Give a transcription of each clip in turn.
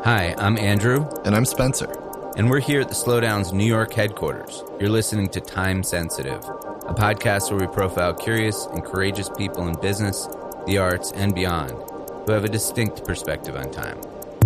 Hi, I'm Andrew. And I'm Spencer. And we're here at the Slowdown's New York headquarters. You're listening to Time Sensitive, a podcast where we profile curious and courageous people in business, the arts, and beyond who have a distinct perspective on time.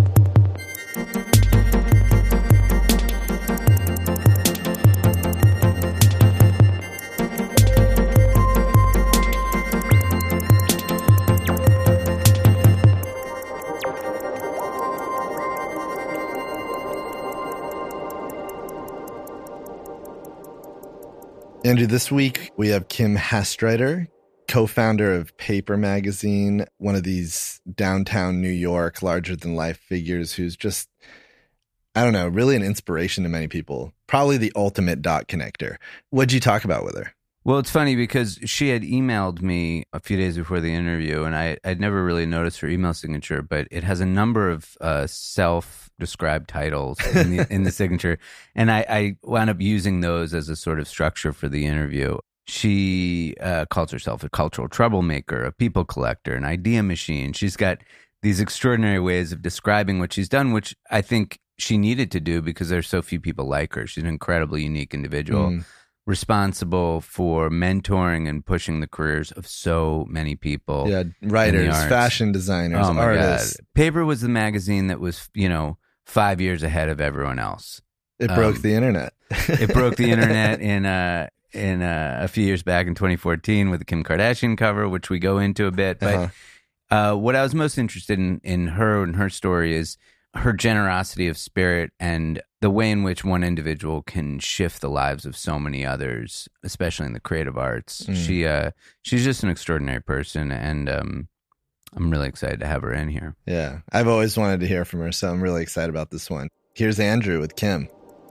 Andrew, this week we have Kim Hastreiter, co-founder of Paper Magazine, one of these downtown New York, larger-than-life figures who's just, I don't know, really an inspiration to many people. Probably the ultimate dot connector. What'd you talk about with her? Well, it's funny because she had emailed me a few days before the interview, and I'd never really noticed her email signature, but it has a number of self-described titles in the signature, and I wound up using those as a sort of structure for the interview. She calls herself a cultural troublemaker, a people collector, an idea machine. She's got these extraordinary ways of describing what she's done, which I think she needed to do because there's so few people like her. She's an incredibly unique individual. Responsible for mentoring and pushing the careers of so many people. Yeah, writers, fashion designers, artists. God. Paper was the magazine that was, 5 years ahead of everyone else. It broke the internet. It broke the internet in a few years back in 2014 with the Kim Kardashian cover, which we go into a bit. But what I was most interested in her and her story is her generosity of spirit and the way in which one individual can shift the lives of so many others, especially in the creative arts. She's just an extraordinary person, and I'm really excited to have her in here. Yeah, I've always wanted to hear from her, so I'm really excited about this one. Here's Andrew with Kim.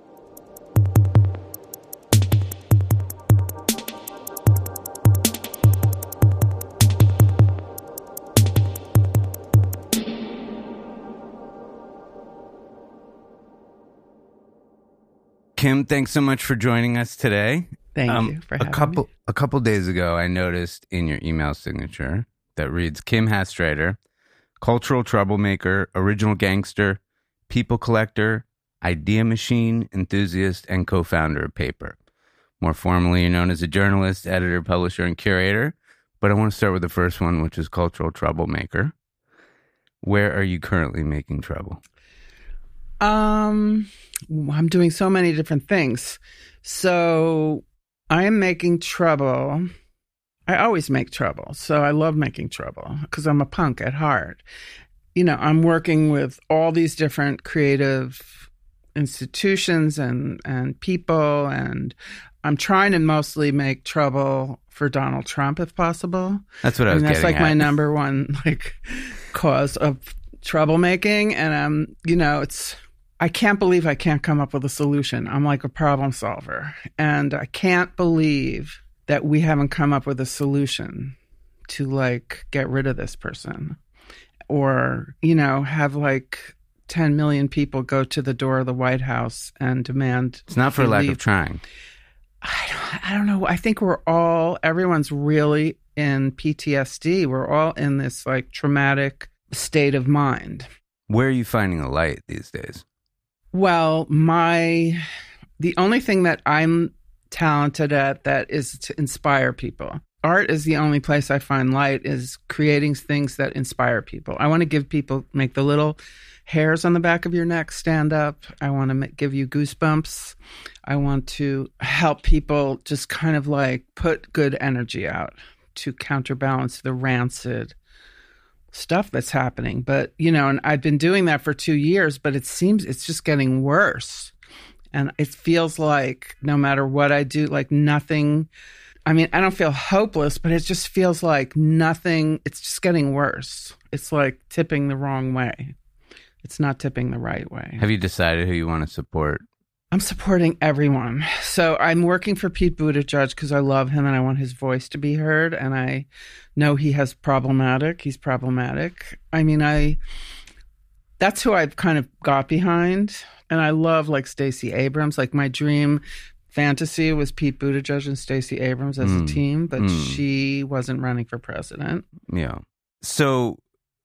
Kim, thanks so much for joining us today. Thank you for having me. A couple days ago, I noticed in your email signature that reads, Kim Hastreiter, cultural troublemaker, original gangster, people collector, idea machine, enthusiast, and co-founder of Paper. More formally, you're known as a journalist, editor, publisher, and curator. But I want to start with the first one, which is cultural troublemaker. Where are you currently making trouble? I'm doing so many different things. So I am making trouble. I always make trouble. So I love making trouble because I'm a punk at heart. I'm working with all these different creative institutions and people, and I'm trying to mostly make trouble for Donald Trump if possible. That's what I was getting That's at. my number one cause of troublemaking. And I can't believe I can't come up with a solution. I'm like a problem solver. And I can't believe that we haven't come up with a solution to get rid of this person or, have 10 million people go to the door of the White House and demand. It's not for lack of trying. I don't know. I think everyone's really in PTSD. We're all in this traumatic state of mind. Where are you finding the light these days? Well, the only thing that I'm talented at that is to inspire people. Art is the only place I find light, is creating things that inspire people. I want to make the little hairs on the back of your neck stand up. I want to give you goosebumps. I want to help people just kind of put good energy out to counterbalance the rancid stuff that's happening. But, and I've been doing that for 2 years, but it seems it's just getting worse. And it feels like no matter what I do, nothing, I don't feel hopeless, but it just feels like nothing, it's just getting worse. It's tipping the wrong way. It's not tipping the right way. Have you decided who you want to support? I'm supporting everyone. So I'm working for Pete Buttigieg because I love him and I want his voice to be heard. And I know he's problematic. That's who I've kind of got behind. And I love Stacey Abrams. My dream fantasy was Pete Buttigieg and Stacey Abrams as a team, but she wasn't running for president. Yeah. So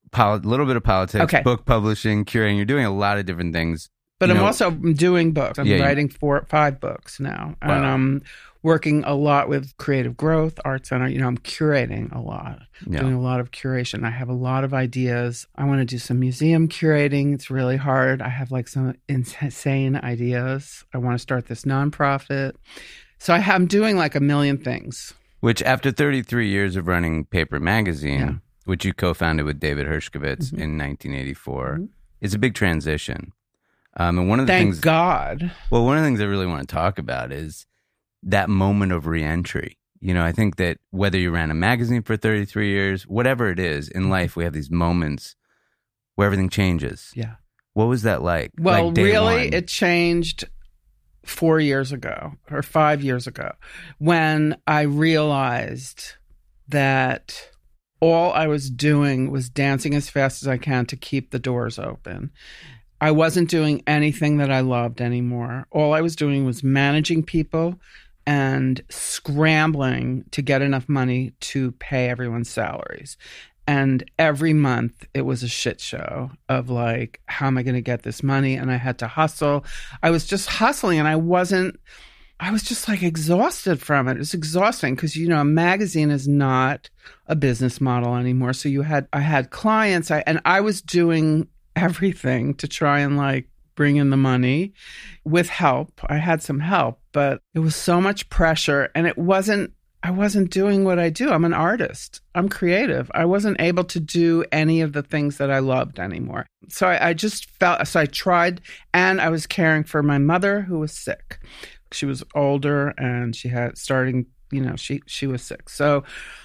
little bit of politics, Okay. book publishing, curating. You're doing a lot of different things. But You I'm know- also doing books. I'm Yeah, writing 5 books now. And Wow. I'm working a lot with Creative Growth, Art Center. I'm curating a lot, Yeah. doing a lot of curation. I have a lot of ideas. I want to do some museum curating. It's really hard. I have like some insane ideas. I want to start this nonprofit. So I'm doing like a million things. Which, after 33 years of running Paper Magazine, Yeah. which you co-founded with David Hershkovitz Mhm. in 1984, Mhm. is a big transition. And one of the Thank things, God. well, one of the things I really want to talk about is that moment of reentry. I think that whether you ran a magazine for 33 years, whatever it is in life, we have these moments where everything changes. Yeah. What was that like? Well, Like day really, one? it changed 4 years ago or 5 years ago when I realized that all I was doing was dancing as fast as I can to keep the doors open. I wasn't doing anything that I loved anymore. All I was doing was managing people and scrambling to get enough money to pay everyone's salaries. And every month it was a shit show of like, how am I going to get this money? And I had to hustle. I was just hustling and I was just like exhausted from it. It's exhausting because, a magazine is not a business model anymore. So I had clients and I was doing everything to try and like bring in the money with help. I had some help, but it was so much pressure and I wasn't doing what I do. I'm an artist. I'm creative. I wasn't able to do any of the things that I loved anymore. So I just so I tried, and I was caring for my mother who was sick. She was older and she had she was sick. So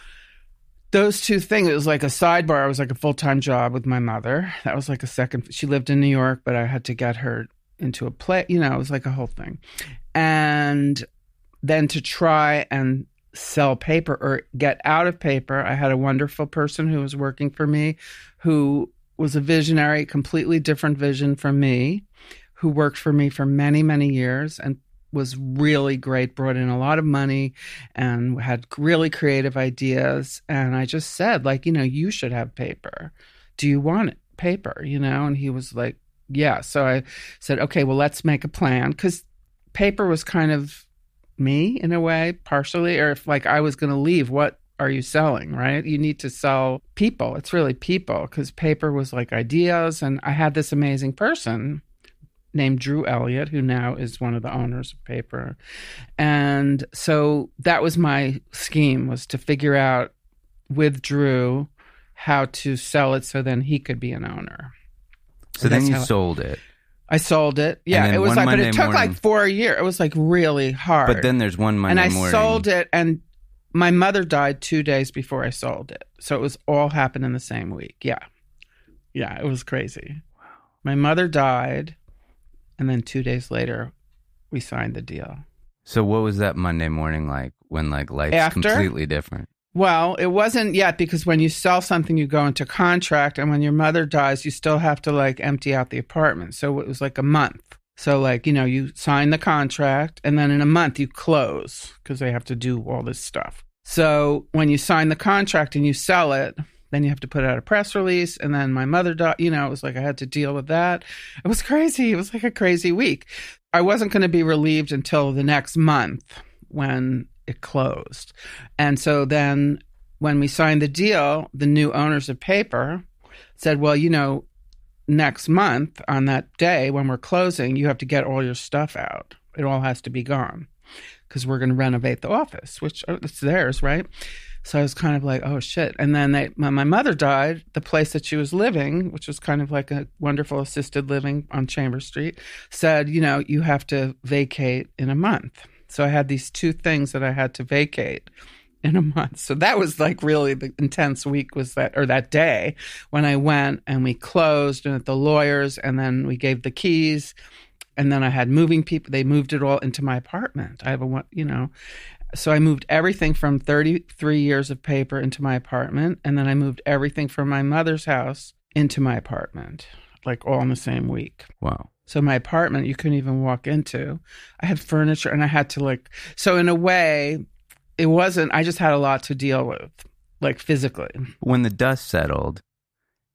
those two things, it was like a sidebar. It was like a full-time job with my mother. That was like a second. She lived in New York, but I had to get her into a play. It was like a whole thing. And then to try and sell paper or get out of paper, I had a wonderful person who was working for me who was a visionary, completely different vision from me, who worked for me for many, many years and was really great, brought in a lot of money and had really creative ideas. And I just said, like, you should have paper. Do you want paper? And he was like, yeah. So I said, okay, well, let's make a plan. Because paper was kind of me in a way, partially, or if like I was going to leave, what are you selling, right? You need to sell people. It's really people, because paper was like ideas. And I had this amazing person named Drew Elliott, who now is one of the owners of paper. And so that was my scheme, was to figure out with Drew how to sell it so then he could be an owner. So And then that's you how sold it. I sold it. Yeah, then it was one like, but Monday it took morning- like 4 years. It was like really hard. But then there's one Monday and I morning. sold it, and my mother died 2 days before I sold it. So it was all happened in the same week. Yeah. Yeah, it was crazy. Wow. My mother died, and then 2 days later, we signed the deal. So what was that Monday morning like when like life's After? completely different? Well, it wasn't yet, because when you sell something, you go into contract, and when your mother dies, you still have to like empty out the apartment. So it was like a month. So like, you sign the contract, and then in a month you close because they have to do all this stuff. So when you sign the contract and you sell it, then you have to put out a press release. And then my mother died, it was like I had to deal with that. It was crazy. It was like a crazy week. I wasn't going to be relieved until the next month when it closed. And so then when we signed the deal, the new owners of paper said, well, next month on that day when we're closing, you have to get all your stuff out. It all has to be gone because we're going to renovate the office, which it's theirs, right? So I was kind of like, oh, shit. And then when my mother died, the place that she was living, which was kind of like a wonderful assisted living on Chambers Street, said, you have to vacate in a month. So I had these two things that I had to vacate in a month. So that was like really the intense week, was that day when I went and we closed and at the lawyers, and then we gave the keys, and then I had moving people. They moved it all into my apartment. I have so I moved everything from 33 years of paper into my apartment, and then I moved everything from my mother's house into my apartment, like all in the same week. Wow. So my apartment, you couldn't even walk into. I had furniture, and I had to so in a way, it wasn't, I just had a lot to deal with, like physically. When the dust settled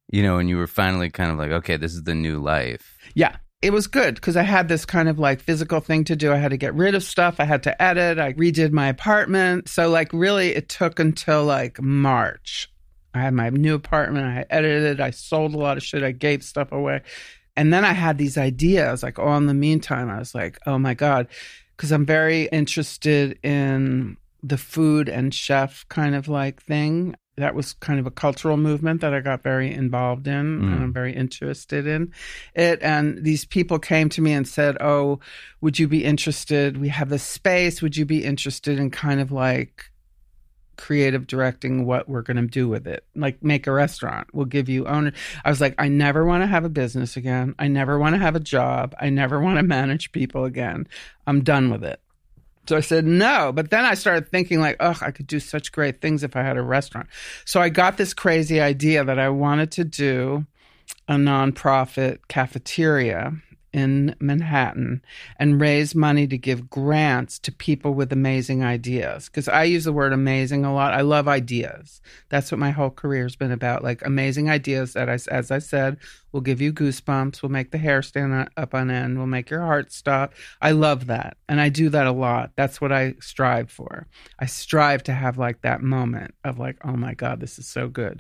and you were finally kind of like, okay, this is the new life. Yeah. It was good because I had this kind of like physical thing to do. I had to get rid of stuff. I had to edit. I redid my apartment. So like really it took until like March. I had my new apartment. I edited. I sold a lot of shit. I gave stuff away. And then I had these ideas like all in the meantime. I was like, oh my God, because I'm very interested in the food and chef kind of like thing. That was kind of a cultural movement that I got very involved in and I'm very interested in it. And these people came to me and said, oh, would you be interested? We have this space. Would you be interested in kind of like creative directing what we're going to do with it? Like make a restaurant. We'll give you owner. I was like, I never want to have a business again. I never want to have a job. I never want to manage people again. I'm done with it. So I said no, but then I started thinking like, oh, I could do such great things if I had a restaurant. So I got this crazy idea that I wanted to do a nonprofit cafeteria in Manhattan and raise money to give grants to people with amazing ideas. Because I use the word amazing a lot. I love ideas. That's what my whole career has been about, like amazing ideas that, as I said, will give you goosebumps, will make the hair stand up on end, will make your heart stop. I love that. And I do that a lot. That's what I strive for. I strive to have like that moment of like, oh my God, this is so good.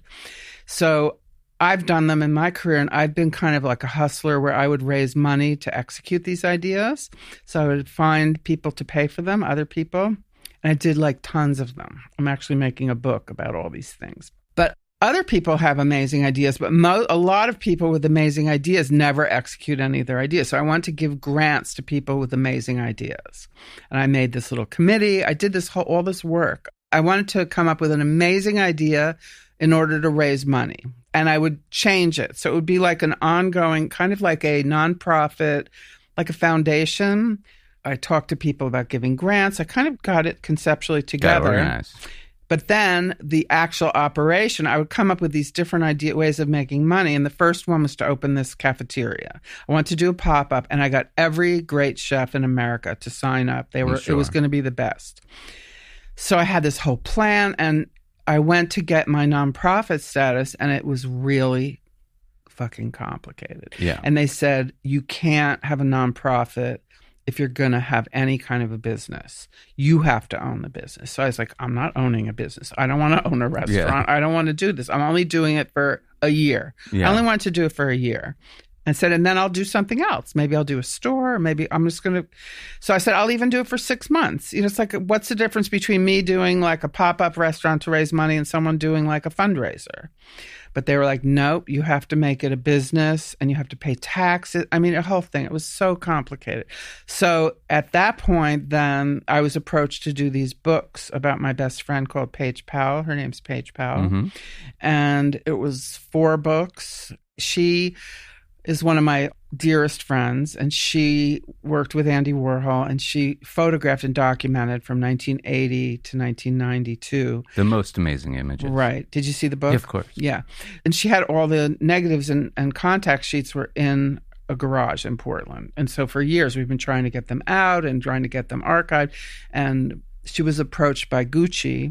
So I've done them in my career, and I've been kind of like a hustler where I would raise money to execute these ideas. So I would find people to pay for them, other people, and I did like tons of them. I'm actually making a book about all these things. But other people have amazing ideas, but a lot of people with amazing ideas never execute any of their ideas. So I want to give grants to people with amazing ideas. And I made this little committee. I did all this work. I wanted to come up with an amazing idea in order to raise money. And I would change it. So it would be like an ongoing, kind of like a nonprofit, like a foundation. I talked to people about giving grants. I kind of got it conceptually together. Got organized. But then the actual operation, I would come up with these different ways of making money. And the first one was to open this cafeteria. I wanted to do a pop-up, and I got every great chef in America to sign up. It was going to be the best. So I had this whole plan, and I went to get my nonprofit status, and it was really fucking complicated. Yeah. And they said, you can't have a nonprofit if you're going to have any kind of a business. You have to own the business. So I was like, I'm not owning a business. I don't want to own a restaurant. I don't want to do this. I'm only doing it for a year. Yeah. I only wanted to do it for a year. And said, and then I'll do something else. Maybe I'll do a store. Maybe I'm just going to. So I said, I'll even do it for 6 months. It's like, what's the difference between me doing like a pop-up restaurant to raise money and someone doing like a fundraiser? But they were like, nope, you have to make it a business and you have to pay taxes. I mean, a whole thing. It was so complicated. So at that point, then I was approached to do these books about my best friend called Paige Powell. Her name's Paige Powell. Mm-hmm. And it was 4 books. She is one of my dearest friends, and she worked with Andy Warhol, and she photographed and documented from 1980 to 1992. The most amazing images. Right. Did you see the book? Yeah, of course. Yeah. And she had all the negatives and contact sheets were in a garage in Portland. And so for years, we've been trying to get them out and trying to get them archived. And she was approached by Gucci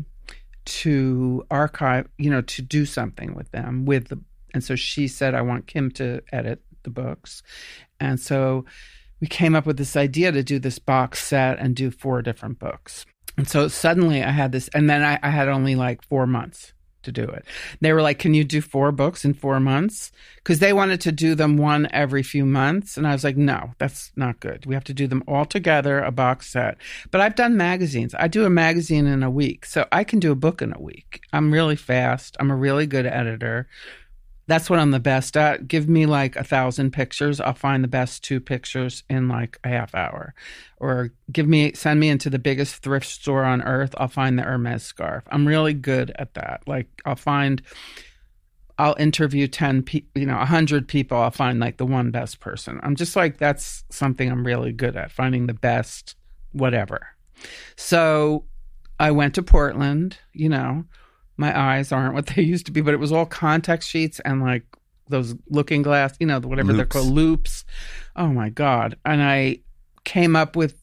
to archive, to do something with them. And so she said, I want Kim to edit the books. And so we came up with this idea to do this box set and do 4 different books. And so suddenly I had this, and then I had only like 4 months to do it. They were like, can you do 4 books in 4 months? Because they wanted to do them one every few months. And I was like, no, that's not good. We have to do them all together, a box set. But I've done magazines. I do a magazine in a week. So I can do a book in a week. I'm really fast. I'm a really good editor. That's what I'm the best at. Give me like 1,000 pictures. I'll find the best 2 pictures in like a half hour. Or send me into the biggest thrift store on earth. I'll find the Hermes scarf. I'm really good at that. Like I'll interview 100 people. I'll find like the one best person. I'm just like, that's something I'm really good at, finding the best whatever. So I went to Portland, my eyes aren't what they used to be, but it was all context sheets and like those looking glass, whatever they're called, loupes. Oh my God. And I came up with,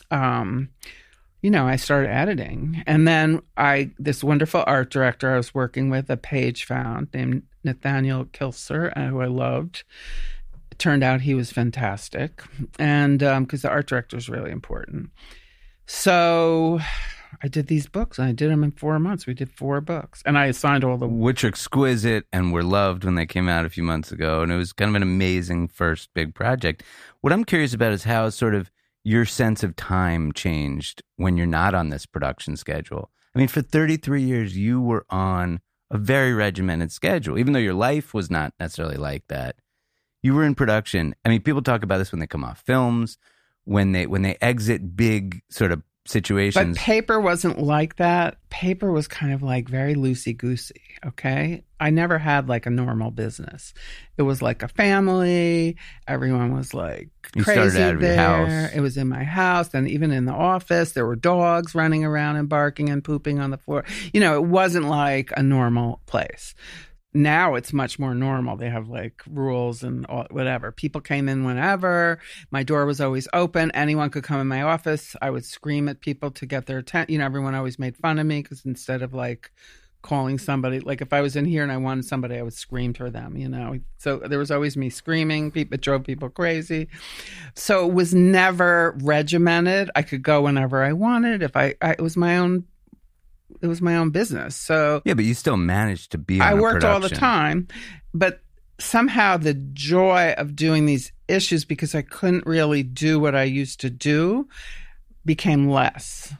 I started editing. And then this wonderful art director I was working with, a page found named Nathaniel Kilser, who I loved. It turned out he was fantastic. And because the art director is really important. So I did these books, and I did them in 4 months. We did 4 books, and I assigned all the... Which are exquisite and were loved when they came out a few months ago, and it was kind of an amazing first big project. What I'm curious about is how sort of your sense of time changed when you're not on this production schedule. I mean, for 33 years, you were on a very regimented schedule, even though your life was not necessarily like that. You were in production. I mean, people talk about this when they come off films, when they exit big sort of situations. But paper wasn't like that. Paper was kind of like very loosey-goosey, okay? I never had like a normal business. It was like a family. Everyone was like You crazy started out of there. your house. It was in my house. And even in the office, there were dogs running around and barking and pooping on the floor. You know, it wasn't like a normal place. Now it's much more normal. They have like rules and whatever. People came in whenever. My door was always open. Anyone could come in my office. I would scream at people to get their attention. You know, everyone always made fun of me because instead of like calling somebody, like if I was in here and I wanted somebody, I would scream for them, you know. So there was always me screaming. It drove people crazy. So it was never regimented. I could go whenever I wanted. It was my own business. So Yeah, but you still managed to be on I a worked all the production. time, but somehow the joy of doing these issues, because I couldn't really do what I used to do, became less.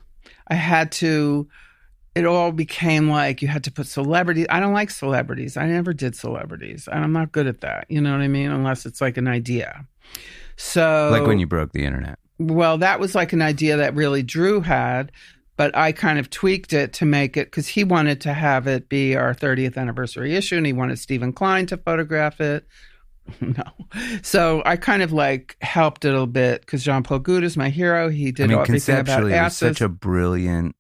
It all became like you had to put celebrities. I don't like celebrities. I never did celebrities. I'm not good at that. You know what I mean? Unless it's like an idea. So Like when you broke the internet. Well, that was like an idea that really Drew had, but I kind of tweaked it to make it, because he wanted to have it be our 30th anniversary issue, and he wanted Stephen Klein to photograph it. No. So I kind of like helped it a little bit, because Jean-Paul Goude is my hero. He did everything about conceptually, it was asses. such a brilliant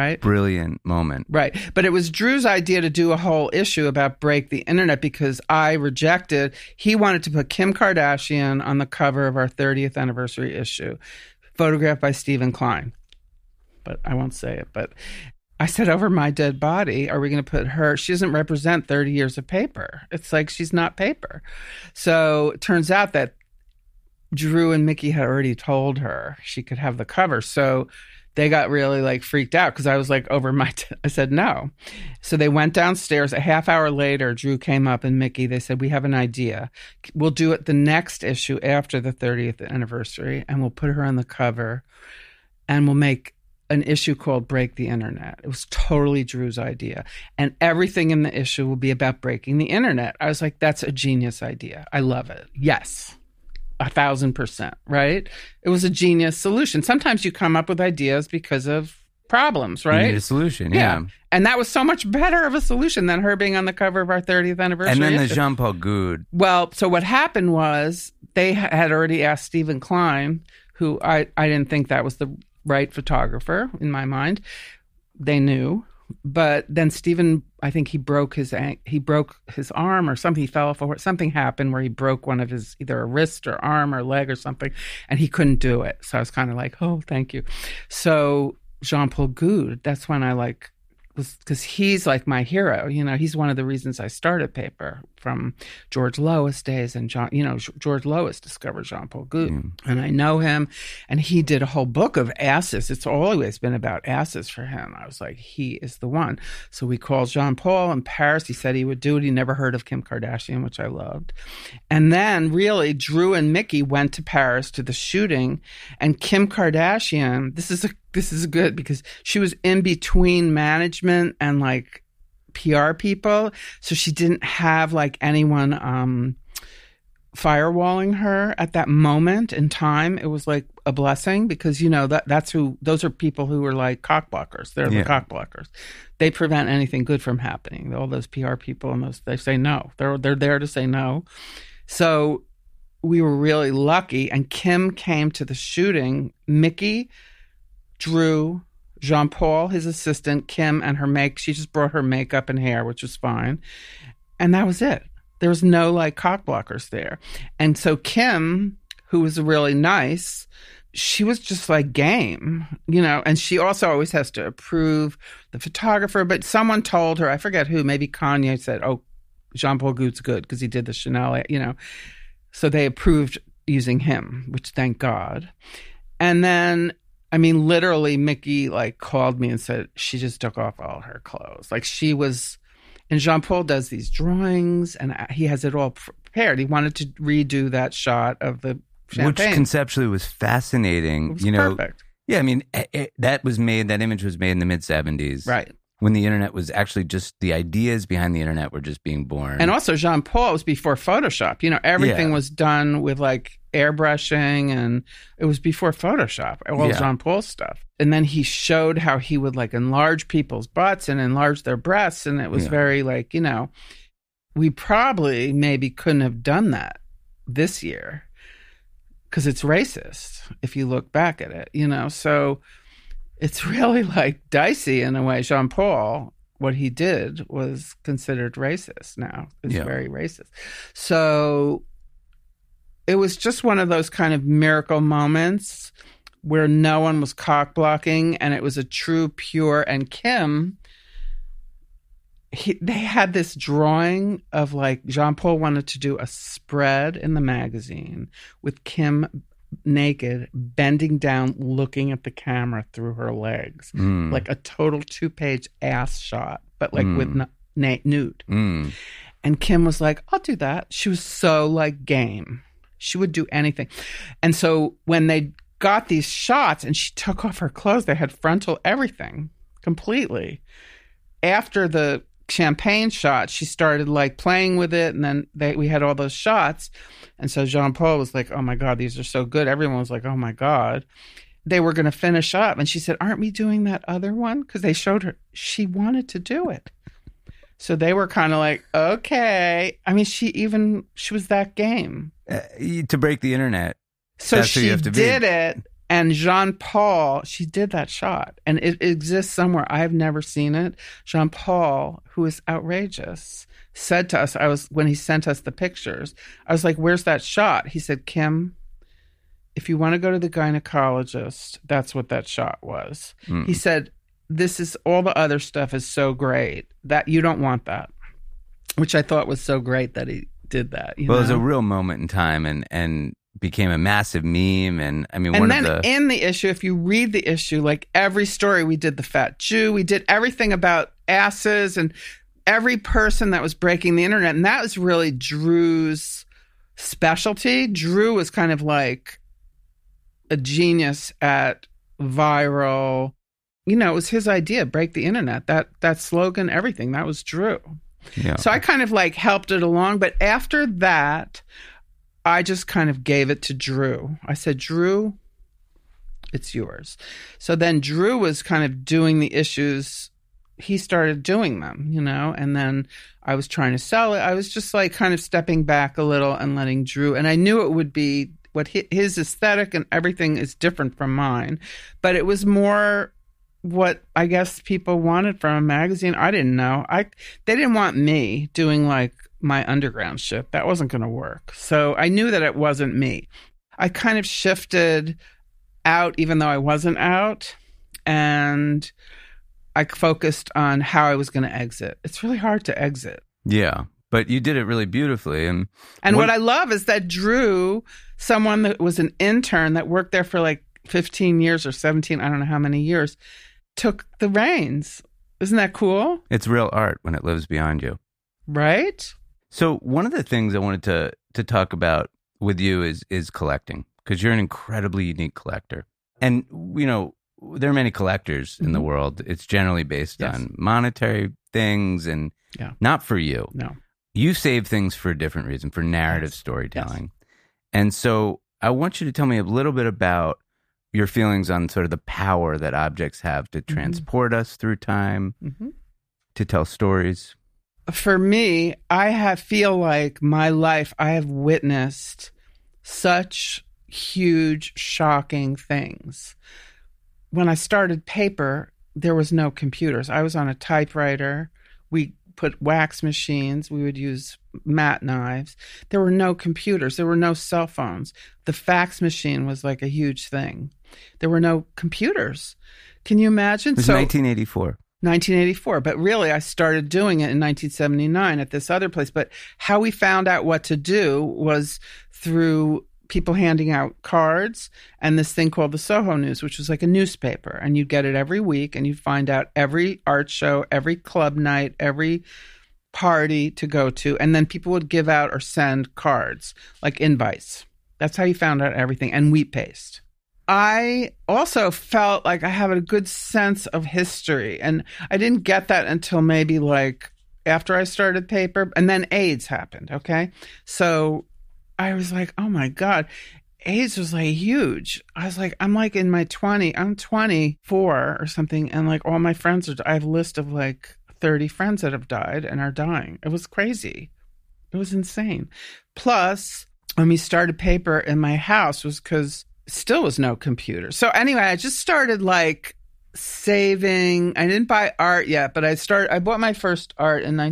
moment. Right. But it was Drew's idea to do a whole issue about break the internet, because I rejected. He wanted to put Kim Kardashian on the cover of our 30th anniversary issue, photographed by Stephen Klein. But I won't say it. But I said, over my dead body, are we going to put her? She doesn't represent 30 years of paper. It's like she's not paper. So it turns out that Drew and Mickey had already told her she could have the cover. So they got really like freaked out, because I was like I said no. So they went downstairs. A half hour later, Drew came up and Mickey, they said, we have an idea. We'll do it the next issue after the 30th anniversary, and we'll put her on the cover, and we'll make an issue called Break the Internet. It was totally Drew's idea. And everything in the issue will be about breaking the internet. I was like, that's a genius idea. I love it. Yes. 1,000%, right? It was a genius solution. Sometimes you come up with ideas because of problems, You right? need a solution, yeah. And that was so much better of a solution than her being on the cover of our 30th anniversary And then the issue. Jean-Paul Goude. Well, so what happened was they had already asked Stephen Klein, who I didn't think that was the right photographer in my mind. They knew. But then Stephen, I think he broke his arm or something. He fell off a horse. Something happened where he broke one of his, either a wrist or arm or leg or something, and he couldn't do it. So I was kind of like, oh, thank you. So Jean-Paul Goude, that's when I was, because he's like my hero. You know, he's one of the reasons I started paper, from George Lois days. And George Lois discovered Jean-Paul Goude, and I know him, and he did a whole book of asses. It's always been about asses for him. I was like, he is the one. So we called Jean-Paul in Paris. He said he would do it. He never heard of Kim Kardashian, which I loved. And then really Drew and Mickey went to Paris to the shooting, and Kim Kardashian, this is good, because she was in between management and like PR people. So she didn't have like anyone firewalling her at that moment in time. It was like a blessing, because, you know, those are people who are like cock blockers. They're the cock blockers. They prevent anything good from happening. All those PR people and they say no. They're there to say no. So we were really lucky. And Kim came to the shooting. Mickey, Drew, Jean-Paul, his assistant, Kim, and she just brought her makeup and hair, which was fine. And that was it. There was no like cock blockers there. And so Kim, who was really nice, she was just like game, you know, and she also always has to approve the photographer. But someone told her, I forget who, maybe Kanye said, oh, Jean-Paul Goude's good because he did the Chanel, So they approved using him, which thank God. And then, I mean, literally Mickey like called me and said she just took off all her clothes. Like she was, and Jean-Paul does these drawings and he has it all prepared. He wanted to redo that shot of the champagne. Which conceptually was fascinating. It was perfect. Yeah, I mean, that image was made in the mid-70s. Right. When the internet was actually just, the ideas behind the internet were just being born. And also Jean-Paul was before Photoshop. Everything was done with like airbrushing, and it was before Photoshop, all Jean-Paul's stuff. And then he showed how he would like enlarge people's butts and enlarge their breasts. And it was very like, we probably maybe couldn't have done that this year because it's racist if you look back at it, so it's really like dicey in a way. Jean-Paul, what he did was considered racist now. It's very racist. So it was just one of those kind of miracle moments where no one was cock blocking and it was a true, pure, and Kim, they had this drawing of like Jean-Paul wanted to do a spread in the magazine with Kim naked, bending down, looking at the camera through her legs, like a total 2-page ass shot, but like with nude. And Kim was like, I'll do that. She was so like game. She would do anything. And so when they got these shots and she took off her clothes, they had frontal everything completely. After the champagne shot, she started like playing with it, and then we had all those shots, and so Jean-Paul was like, oh my God, these are so good. Everyone was like, oh my God. They were going to finish up, and she said, aren't we doing that other one? Because they showed her she wanted to do it, so they were kind of like, okay. I mean, she was that game to break the internet, so she did it. And Jean-Paul, she did that shot, and it exists somewhere. I've never seen it. Jean-Paul, who is outrageous, said to us, when he sent us the pictures, I was like, where's that shot? He said, Kim, if you want to go to the gynecologist, that's what that shot was. He said, all the other stuff is so great that you don't want that, which I thought was so great that he did that. Well, it was a real moment in time, and became a massive meme. And I mean, in the issue, if you read the issue, like every story, we did the fat Jew, we did everything about asses and every person that was breaking the internet. And that was really Drew's specialty. Drew was kind of like a genius at viral, it was his idea, break the internet, that slogan, everything, that was Drew. Yeah. So I kind of like helped it along. But after that, I just kind of gave it to Drew. I said, Drew, it's yours. So then Drew was kind of doing the issues. He started doing them, and then I was trying to sell it. I was just like kind of stepping back a little and letting Drew, and I knew it would be what his aesthetic and everything is different from mine, but it was more what I guess people wanted from a magazine. I didn't know. They didn't want me doing like my underground shit. That wasn't going to work. So I knew that it wasn't me. I kind of shifted out, even though I wasn't out, and I focused on how I was going to exit. It's really hard to exit. Yeah, but you did it really beautifully. And what I love is that Drew, someone that was an intern that worked there for like 15 years or 17, I don't know how many years, took the reins. Isn't that cool? It's real art when it lives beyond you. Right? So one of the things I wanted to talk about with you is collecting, because you're an incredibly unique collector. And, there are many collectors in the world. It's generally based on monetary things and not for you. No. You save things for a different reason, for narrative storytelling. Yes. And so I want you to tell me a little bit about your feelings on sort of the power that objects have to transport us through time, to tell stories. For me, I feel like my life, I have witnessed such huge, shocking things. When I started paper, there was no computers. I was on a typewriter. We put wax machines. We would use mat knives. There were no computers. There were no cell phones. The fax machine was like a huge thing. There were no computers. Can you imagine? It was 1984. 1984. But really, I started doing it in 1979 at this other place. But how we found out what to do was through people handing out cards and this thing called the Soho News, which was like a newspaper. And you'd get it every week, and you'd find out every art show, every club night, every party to go to. And then people would give out or send cards, like invites. That's how you found out everything. And wheat paste. I also felt like I have a good sense of history. And I didn't get that until maybe like after I started paper. And then AIDS happened, okay? So I was like, oh my God, AIDS was like huge. I was like, I'm like in my 20s, I'm 24 or something. And like all my friends I have a list of like 30 friends that have died and are dying. It was crazy. It was insane. Plus, when we started paper in my house was because still was no computer. So anyway, I just started like saving. I didn't buy art yet, but I bought my first art in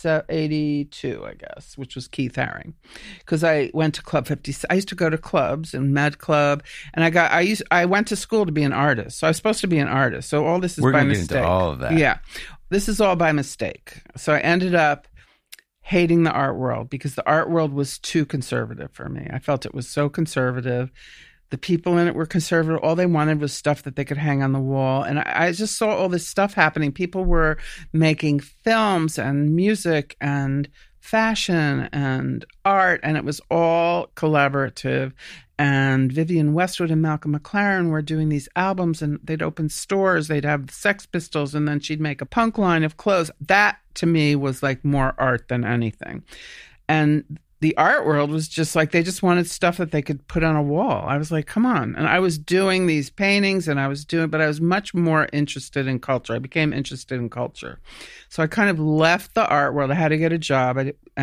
1982, I guess, which was Keith Haring, because I went to Club 50. I used to go to clubs and Med Club, and I went to school to be an artist. So I was supposed to be an artist. So all this is We're by gonna mistake. get into all of that. Yeah. This is all by mistake. So I ended up hating the art world because the art world was too conservative for me. I felt it was so conservative. The people in it were conservative. All they wanted was stuff that they could hang on the wall. And I just saw all this stuff happening. People were making films and music and fashion and art, and it was all collaborative. And Vivienne Westwood and Malcolm McLaren were doing these albums, and they'd open stores. They'd have the Sex Pistols, and then she'd make a punk line of clothes. That, to me, was like more art than anything. And the art world was just like, they just wanted stuff that they could put on a wall. I was like, come on. And I was doing these paintings but I was much more interested in culture. I became interested in culture. So I kind of left the art world. I had to get a job.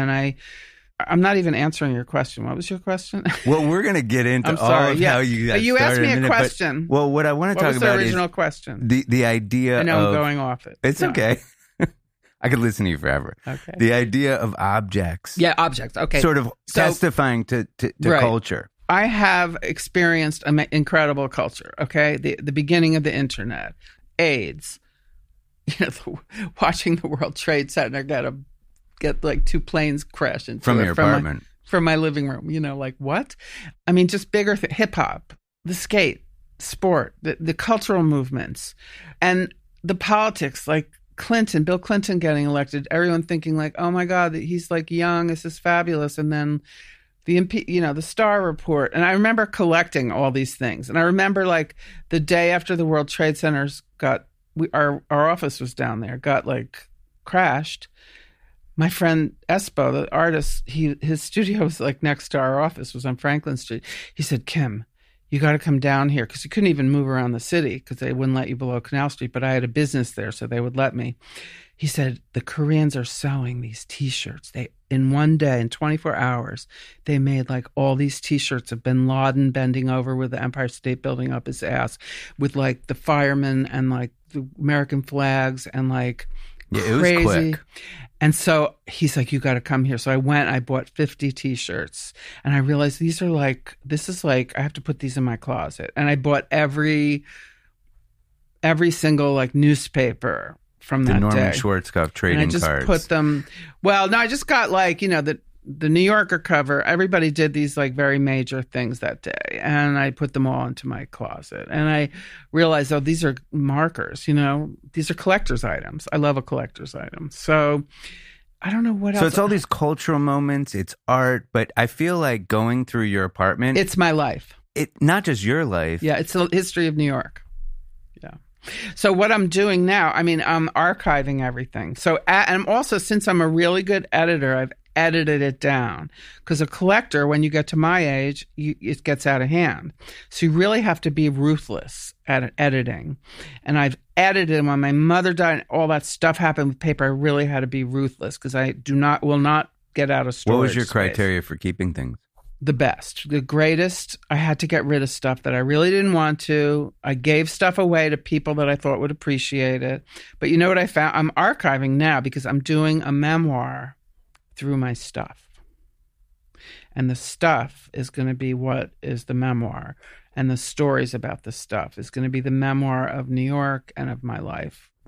I'm not even answering your question. What was your question? Well, we're going to get into how you got But you asked started me in a minute, question. Well, what I want to talk about is what was the original question? The idea I know of... I'm going off it. It's okay. I could listen to you forever. Okay. The idea of objects. Yeah, objects. Okay. Sort of testifying to right. culture. I have experienced incredible culture, okay? The beginning of the internet, AIDS, watching the World Trade Center get like two planes crash into from your apartment. From my living room, like what? I mean, just bigger hip-hop, the skate, sport, the cultural movements, and the politics, like Bill Clinton getting elected, everyone thinking like, oh my God, he's like young, this is fabulous. And then the Starr Report. And I remember collecting all these things. And I remember like the day after the World Trade Centers our office was down there, got like crashed. My friend Espo, the artist, his studio was like next to our office, was on Franklin Street. He said, Kim, you got to come down here, because you couldn't even move around the city because they wouldn't let you below Canal Street. But I had a business there, so they would let me. He said, the Koreans are sewing these T-shirts. In one day, in 24 hours, they made like all these T-shirts of Bin Laden bending over with the Empire State Building up his ass, with like the firemen and like the American flags and like crazy. It was quick. And so he's like, you got to come here. So I went, I bought 50 T-shirts, and I realized this is like, I have to put these in my closet. And I bought every single like newspaper from that day. The Norman Schwarzkopf trading cards. And I just put them, I just got like, the New Yorker cover. Everybody did these like very major things that day. And I put them all into my closet. And I realized, these are markers, these are collector's items. I love a collector's item. So I don't know what else. So it's all these cultural moments, it's art, but I feel like going through your apartment. It's my life. Not just your life. Yeah, it's the history of New York. Yeah. So what I'm doing now, I'm archiving everything. So, and also, since I'm a really good editor, I've edited it down, because a collector, when you get to my age, it gets out of hand. So you really have to be ruthless at editing. And I've edited when my mother died, all that stuff happened with paper. I really had to be ruthless, because I will not get out of storage. What was your space. criteria for keeping things? The best, the greatest. I had to get rid of stuff that I really didn't want to. I gave stuff away to people that I thought would appreciate it. But you know what I found? I'm archiving now, because I'm doing a memoir through my stuff. And the stuff is going to be what is the memoir. And the stories about the stuff is going to be the memoir of New York and of my life.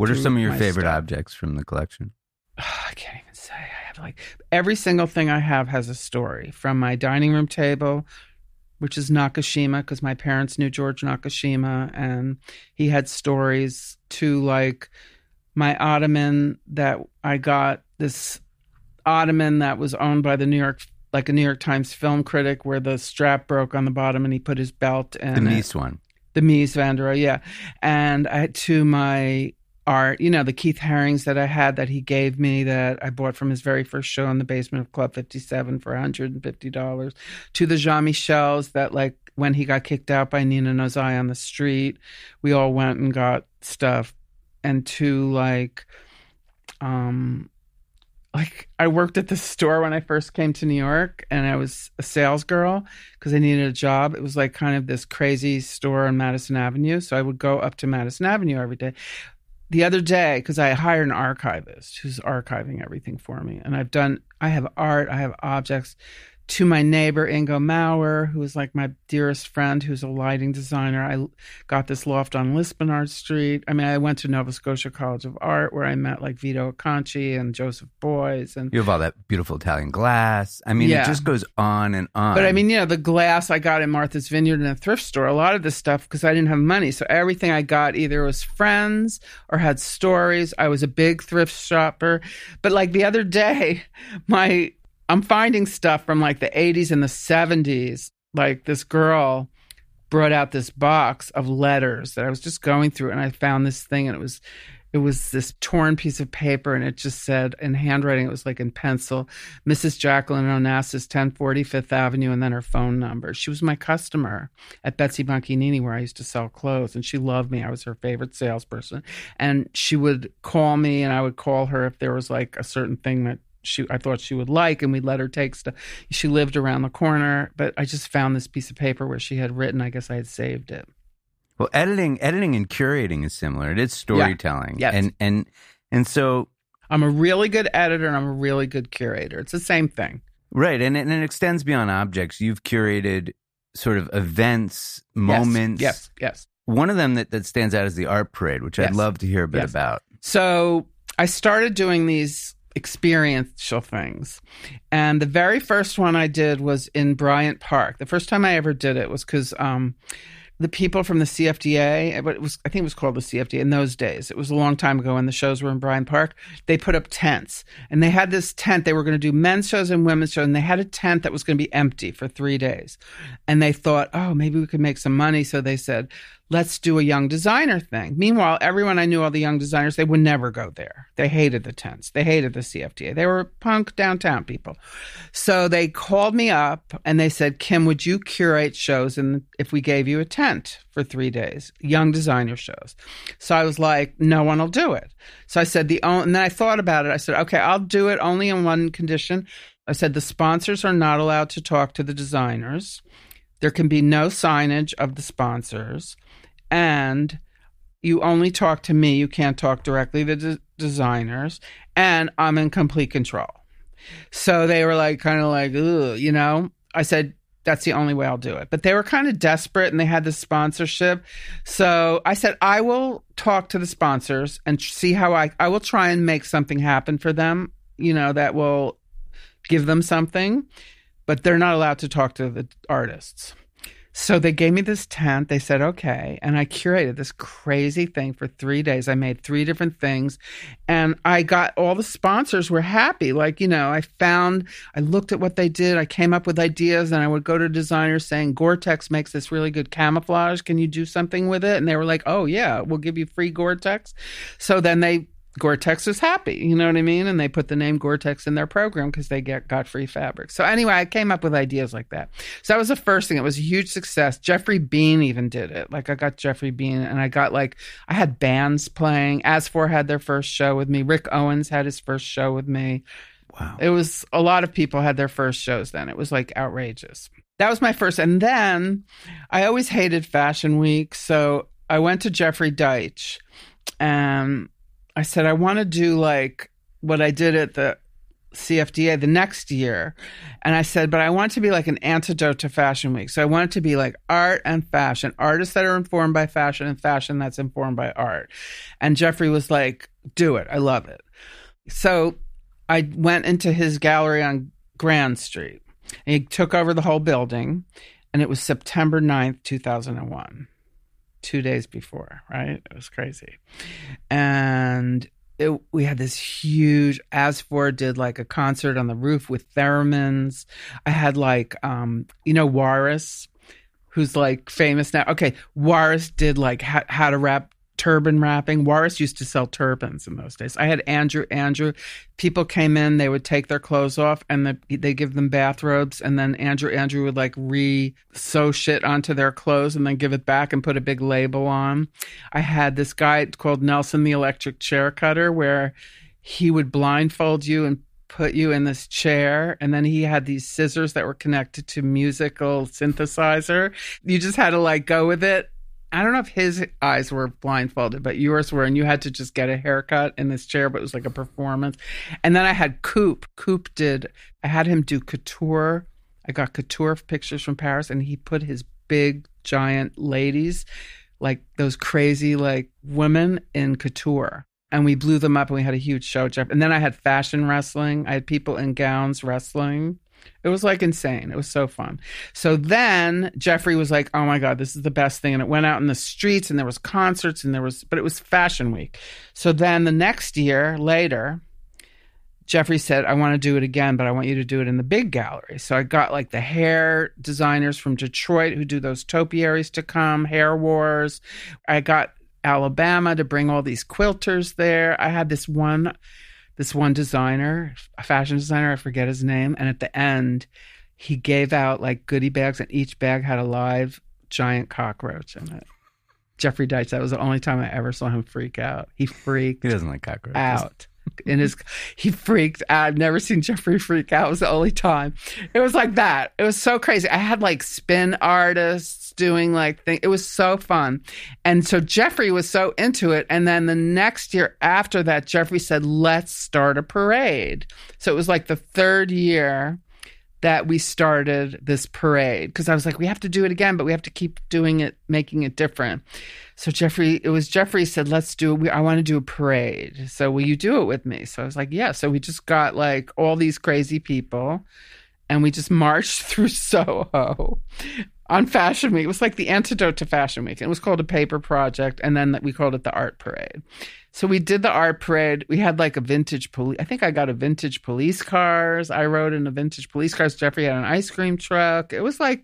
What are to some of your my favorite stuff. objects from the collection? I can't even say. I have like every single thing I have has a story, from my dining room table, which is Nakashima, because my parents knew George Nakashima and he had stories, to like my ottoman that I got, this ottoman that was owned by a New York Times film critic, where the strap broke on the bottom and he put his belt in The it. Mies one. The Mies van der Rohe, yeah. And I had, to my art, the Keith Harings that I had that he gave me, that I bought from his very first show in the basement of Club 57 for $150, to the Jean-Michels that, like, when he got kicked out by Nina Nozai on the street, we all went and got stuff. And to like I worked at the store when I first came to New York, and I was a sales girl because I needed a job. It was like kind of this crazy store on Madison Avenue. So I would go up to Madison Avenue every day. The other day, because I hired an archivist who's archiving everything for me. And I have art, I have objects, to my neighbor, Ingo Maurer, who is like my dearest friend, who's a lighting designer. I got this loft on Lisbonard Street. I mean, I went to Nova Scotia College of Art, where I met like Vito Acconci and Joseph Beuys. And You have all that beautiful Italian glass. I mean, Yeah. it just goes on and on. But I mean, the glass I got in Martha's Vineyard in a thrift store, a lot of this stuff, because I didn't have money. So everything I got either was friends or had stories. I was a big thrift shopper. But like the other day, I'm finding stuff from like the 80s and the 70s. Like this girl brought out this box of letters that I was just going through, and I found this thing, and it was this torn piece of paper, and it just said in handwriting, it was like in pencil, Mrs. Jacqueline Onassis, 1040 Fifth Avenue, and then her phone number. She was my customer at Betsy Bianchini, where I used to sell clothes, and she loved me. I was her favorite salesperson. And she would call me, and I would call her if there was like a certain thing that I thought she would like, and we'd let her take stuff. She lived around the corner, but I just found this piece of paper where she had written. I guess I had saved it. Well, editing and curating is similar. It is storytelling. Yeah. Yes. And so I'm a really good editor and I'm a really good curator. It's the same thing. right, and it extends beyond objects. You've curated sort of events, moments. Yes. One of them that stands out is the art parade, which I'd Yes. love to hear a bit Yes. about. So I started doing these experiential things. And the very first one I did was in Bryant Park. The first time I ever did it was because the people from the CFDA, but I think it was called the CFDA in those days. It was a long time ago when the shows were in Bryant Park. They put up tents, and they had this tent. They were going to do men's shows and women's shows, and they had a tent that was going to be empty for 3 days. And they thought, oh, maybe we could make some money. So they said, let's do a young designer thing. Meanwhile, everyone I knew, all the young designers, they would never go there. They hated the tents. They hated the CFDA. They were punk downtown people. So they called me up and they said, Kim, would you curate shows if we gave you a tent for 3 days, young designer shows? So I was like, no one will do it. So I said, and then I thought about it. I said, okay, I'll do it only on one condition. I said, the sponsors are not allowed to talk to the designers. There can be no signage of the sponsors. And you only talk to me. You can't talk directly to the designers. And I'm in complete control. So they were like, kind of like, ugh, I said, that's the only way I'll do it. But they were kind of desperate and they had the sponsorship. So I said, I will talk to the sponsors and see how I will try and make something happen for them, that will give them something. But they're not allowed to talk to the artists. So they gave me this tent. They said, okay. And I curated this crazy thing for 3 days. I made 3 different things. And I got all the sponsors were happy. Like, I looked at what they did. I came up with ideas, and I would go to designers saying, Gore-Tex makes this really good camouflage. Can you do something with it? And they were like, oh, yeah, we'll give you free Gore-Tex. So then Gore-Tex was happy, you know what I mean? And they put the name Gore-Tex in their program because they got free fabric. So anyway, I came up with ideas like that. So that was the first thing. It was a huge success. Jeffrey Bean even did it. Like I got Jeffrey Bean, and I had bands playing. As4 had their first show with me. Rick Owens had his first show with me. Wow. It was, a lot of people had their first shows then. It was like outrageous. That was my first. And then I always hated Fashion Week. So I went to Jeffrey Deitch, and I said, I want to do like what I did at the CFDA the next year. And I said, but I want to be like an antidote to Fashion Week. So I want it to be like art and fashion, artists that are informed by fashion and fashion that's informed by art. And Jeffrey was like, do it. I love it. So I went into his gallery on Grand Street. And he took over the whole building. And it was September 9th, 2001. 2 days before, right? It was crazy. And we had this huge, Asfor did like a concert on the roof with theremins. I had like, Waris, who's like famous now. Okay, Waris did like how to wrap, turban wrapping. Waris used to sell turbans in those days. I had Andrew. People came in, they would take their clothes off and they give them bathrobes. And then Andrew would like sew shit onto their clothes and then give it back and put a big label on. I had this guy called Nelson the Electric Chair Cutter where he would blindfold you and put you in this chair. And then he had these scissors that were connected to musical synthesizer. You just had to like go with it. I don't know if his eyes were blindfolded, but yours were, and you had to just get a haircut in this chair, but it was like a performance. And then I had Coop. I had him do couture. I got couture pictures from Paris, and he put his big, giant ladies, like those crazy, like women in couture. And we blew them up, and we had a huge show. And then I had fashion wrestling. I had people in gowns wrestling. It was like insane. It was so fun. So then Jeffrey was like, oh my God, this is the best thing. And it went out in the streets and there was concerts but it was Fashion Week. So then the next year later, Jeffrey said, I want to do it again, but I want you to do it in the big gallery. So I got like the hair designers from Detroit who do those topiaries to come, Hair Wars. I got Alabama to bring all these quilters there. I had this one designer, a fashion designer, I forget his name. And at the end, he gave out like goodie bags and each bag had a live giant cockroach in it. Jeffrey Deitch, that was the only time I ever saw him freak out. He doesn't like cockroaches. Out. He freaked out. I've never seen Jeffrey freak out. It was the only time. It was like that. It was so crazy. I had like spin artists doing like things. It was so fun. And so Jeffrey was so into it. And then the next year after that, Jeffrey said, let's start a parade. So it was like the third year that we started this parade because I was like, we have to do it again, but we have to keep doing it, making it different. So Jeffrey said, let's do it. I want to do a parade. So will you do it with me? So I was like, yeah. So we just got like all these crazy people and we just marched through Soho on Fashion Week. It was like the antidote to Fashion Week. It was called a paper project. And then we called it the art parade. So we did the art parade. We had like a vintage police. I think I got a vintage police cars. I rode in a vintage police cars. Jeffrey had an ice cream truck. It was like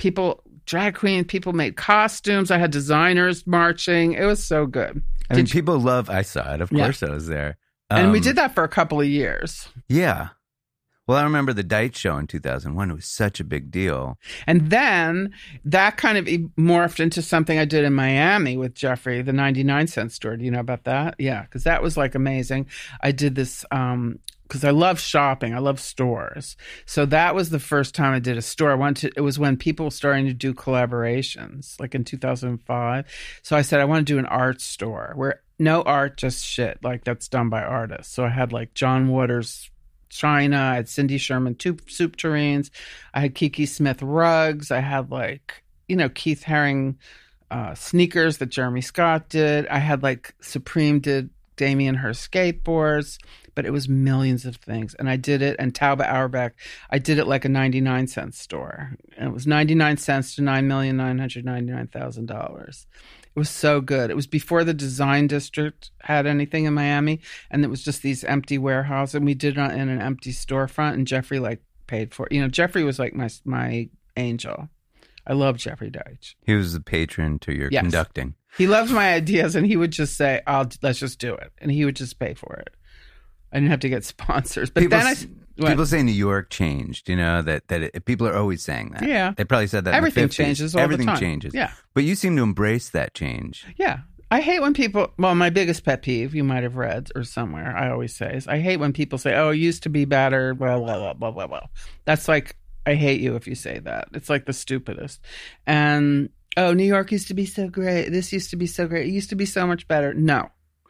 drag queen, people made costumes. I had designers marching. It was so good. I mean, people love, I saw it. Of course I was there. And we did that for a couple of years. Yeah. Well, I remember the Deitch show in 2001. It was such a big deal. And then that kind of morphed into something I did in Miami with Jeffrey, the 99-cent store. Do you know about that? Yeah, because that was like amazing. I did this because I love shopping. I love stores. So that was the first time I did a store. It was when people were starting to do collaborations, like in 2005. So I said, I want to do an art store where no art, just shit, like that's done by artists. So I had like John Waters China, I had Cindy Sherman soup tureens, I had Kiki Smith rugs, I had like, Keith Haring sneakers that Jeremy Scott did. I had like Supreme did Damien Hirst skateboards, but it was millions of things. And I did it, and Taube Auerbach, I did it like a 99-cent store. And it was 99 cents to $9,999,000. It was so good. It was before the Design District had anything in Miami, and it was just these empty warehouses. And we did it in an empty storefront, and Jeffrey like paid for it. Jeffrey was like my angel. I love Jeffrey Deitch. He was the patron to your conducting. He loved my ideas, and he would just say, let's just do it. And he would just pay for it. I didn't have to get sponsors. But people say New York changed, that people are always saying that. Yeah. They probably said that Everything in the 50s. Changes all Everything the time. changes. Yeah. But you seem to embrace that change. Yeah. I hate when my biggest pet peeve, you might have read or somewhere, I always say, is I hate when people say, oh, it used to be better, blah, blah, blah, blah, blah, blah. That's like, I hate you if you say that. It's like the stupidest. And, oh, New York used to be so great. This used to be so great. It used to be so much better. No.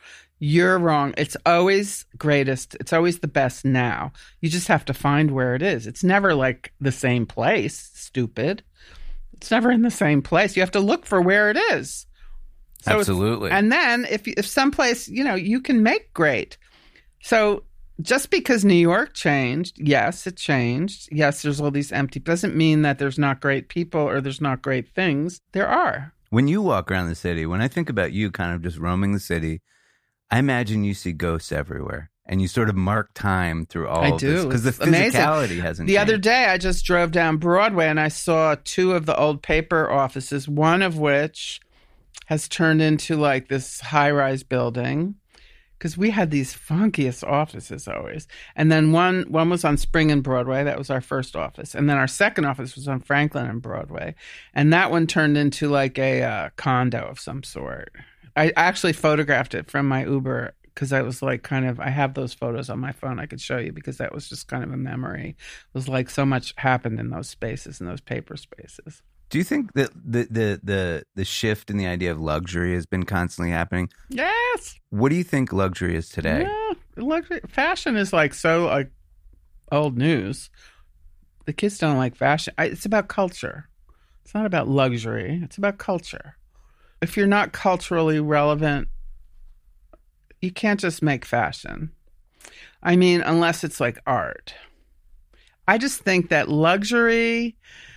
You're wrong. It's always greatest. It's always the best now. You just have to find where it is. It's never like the same place, stupid. It's never in the same place. You have to look for where it is. So Absolutely. And then if someplace, you can make great. So just because New York changed, yes, it changed. Yes, there's all these empty. Doesn't mean that there's not great people or there's not great things. There are. When you walk around the city, when I think about you kind of just roaming the city, I imagine you see ghosts everywhere. And you sort of mark time through all of this. Because the physicality hasn't The changed. other day, I just drove down Broadway and I saw two of the old paper offices, one of which has turned into like this high-rise building. Because we had these funkiest offices always. And then one was on Spring and Broadway. That was our first office. And then our second office was on Franklin and Broadway. And that one turned into like a condo of some sort. I actually photographed it from my Uber because I was like I have those photos on my phone I could show you because that was just kind of a memory. It was like so much happened in those spaces, in those paper spaces. Do you think that the shift in the idea of luxury has been constantly happening? Yes. What do you think luxury is today? Yeah, luxury. Fashion is like so like old news. The kids don't like fashion. It's about culture. It's not about luxury. It's about culture. If you're not culturally relevant, you can't just make fashion. I mean, unless it's like art. I just think that luxury...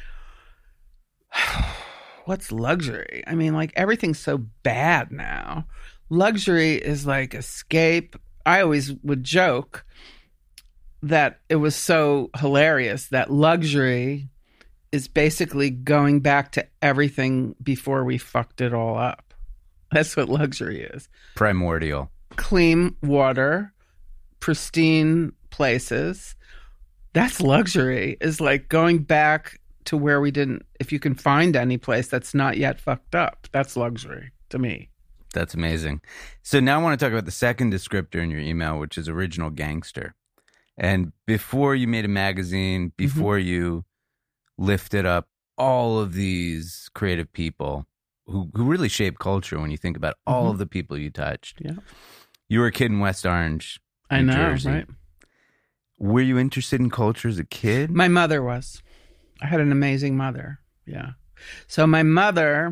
What's luxury? I mean, like everything's so bad now. Luxury is like escape. I always would joke that it was so hilarious that luxury is basically going back to everything before we fucked it all up. That's what luxury is. Primordial. Clean water, pristine places. That's luxury, is like going back to where we didn't, if you can find any place that's not yet fucked up. That's luxury to me. That's amazing. So now I want to talk about the second descriptor in your email, which is original gangster. And before you made a magazine, before you lifted up all of these creative people who really shape culture when you think about all of the people you touched. Yeah. You were a kid in West Orange, I New know, Jersey. right? Were you interested in culture as a kid? My mother was. I had an amazing mother. Yeah. So my mother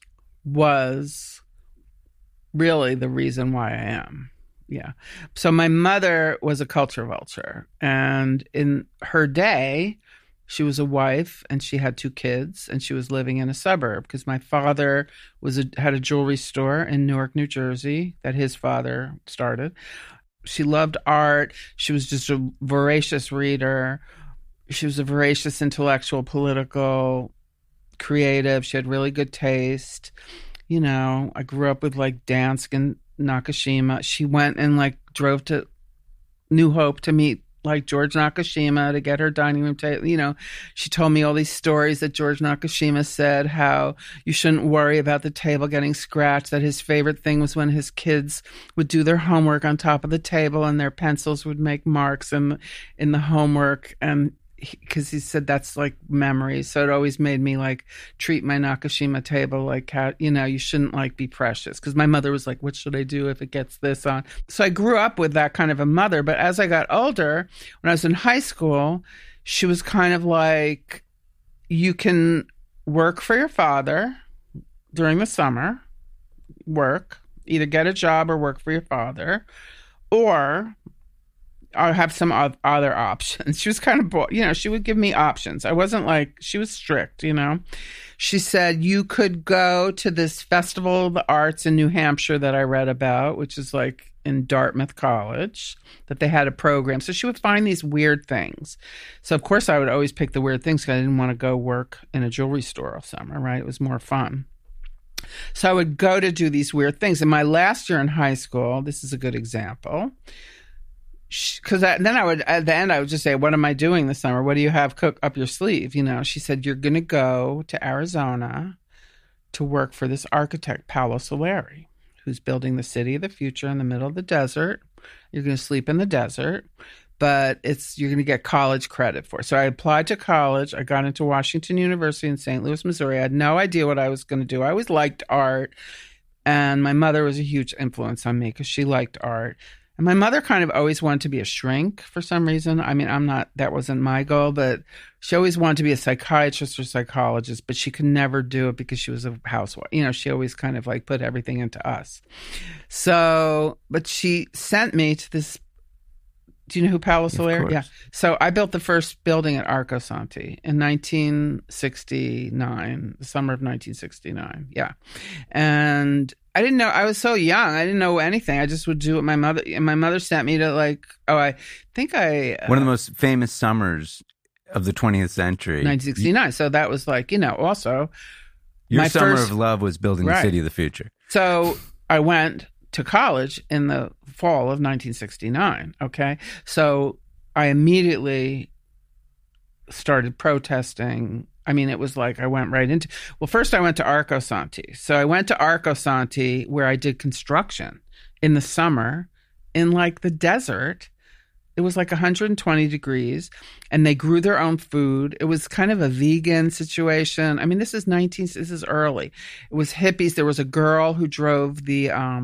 was really the reason why I am. Yeah. So my mother was a culture vulture. And in her day, she was a wife and she had 2 kids and she was living in a suburb because my father had a jewelry store in Newark, New Jersey that his father started. She loved art. She was just a voracious reader. She was a voracious intellectual, political, creative. She had really good taste. I grew up with like Dansk and Nakashima. She went and drove to New Hope to meet like George Nakashima to get her dining room table. She told me all these stories that George Nakashima said, how you shouldn't worry about the table getting scratched, that his favorite thing was when his kids would do their homework on top of the table and their pencils would make marks in the homework. And because he said that's like memories. So it always made me treat my Nakashima table like how, you shouldn't be precious. Because my mother was like, what should I do if it gets this on? So I grew up with that kind of a mother. But as I got older, when I was in high school, she was kind of like, you can work for your father during the summer, either get a job or work for your father, or I'll have some other options. She was kind of, she would give me options. I wasn't she was strict, She said, you could go to this Festival of the Arts in New Hampshire that I read about, which is in Dartmouth College, that they had a program. So she would find these weird things. So, of course, I would always pick the weird things because I didn't want to go work in a jewelry store all summer, right? It was more fun. So I would go to do these weird things. In my last year in high school, this is a good example. Because then at the end I would just say, what am I doing this summer? What do you have cook up your sleeve? She said, you're going to go to Arizona to work for this architect, Paolo Soleri, who's building the city of the future in the middle of the desert. You're going to sleep in the desert, but you're going to get college credit for it. So I applied to college. I got into Washington University in St. Louis, Missouri. I had no idea what I was going to do. I always liked art. And my mother was a huge influence on me because she liked art. And my mother kind of always wanted to be a shrink for some reason. I mean, that wasn't my goal, but she always wanted to be a psychiatrist or psychologist, but she could never do it because she was a housewife. You know, she always kind of like put everything into us. So, but she sent me to this. Do you know who Paolo Soler? Yeah. So I built the first building at Arco Santi in 1969, the summer of 1969. Yeah. And I didn't know, I was so young. I didn't know anything. I just would do what my mother sent me to one of the most famous summers of the 20th century. 1969. So that was like, also. Your summer of love was building the city of the future. So I went to college in the fall of 1969. Okay. So I immediately started protesting. I mean, it was like I went right into, first I went to Arco Santi. So I went to Arco Santi where I did construction in the summer in like the desert. It was like 120 degrees and they grew their own food. It was kind of a vegan situation. I mean, this is early. It was hippies. There was a girl who drove the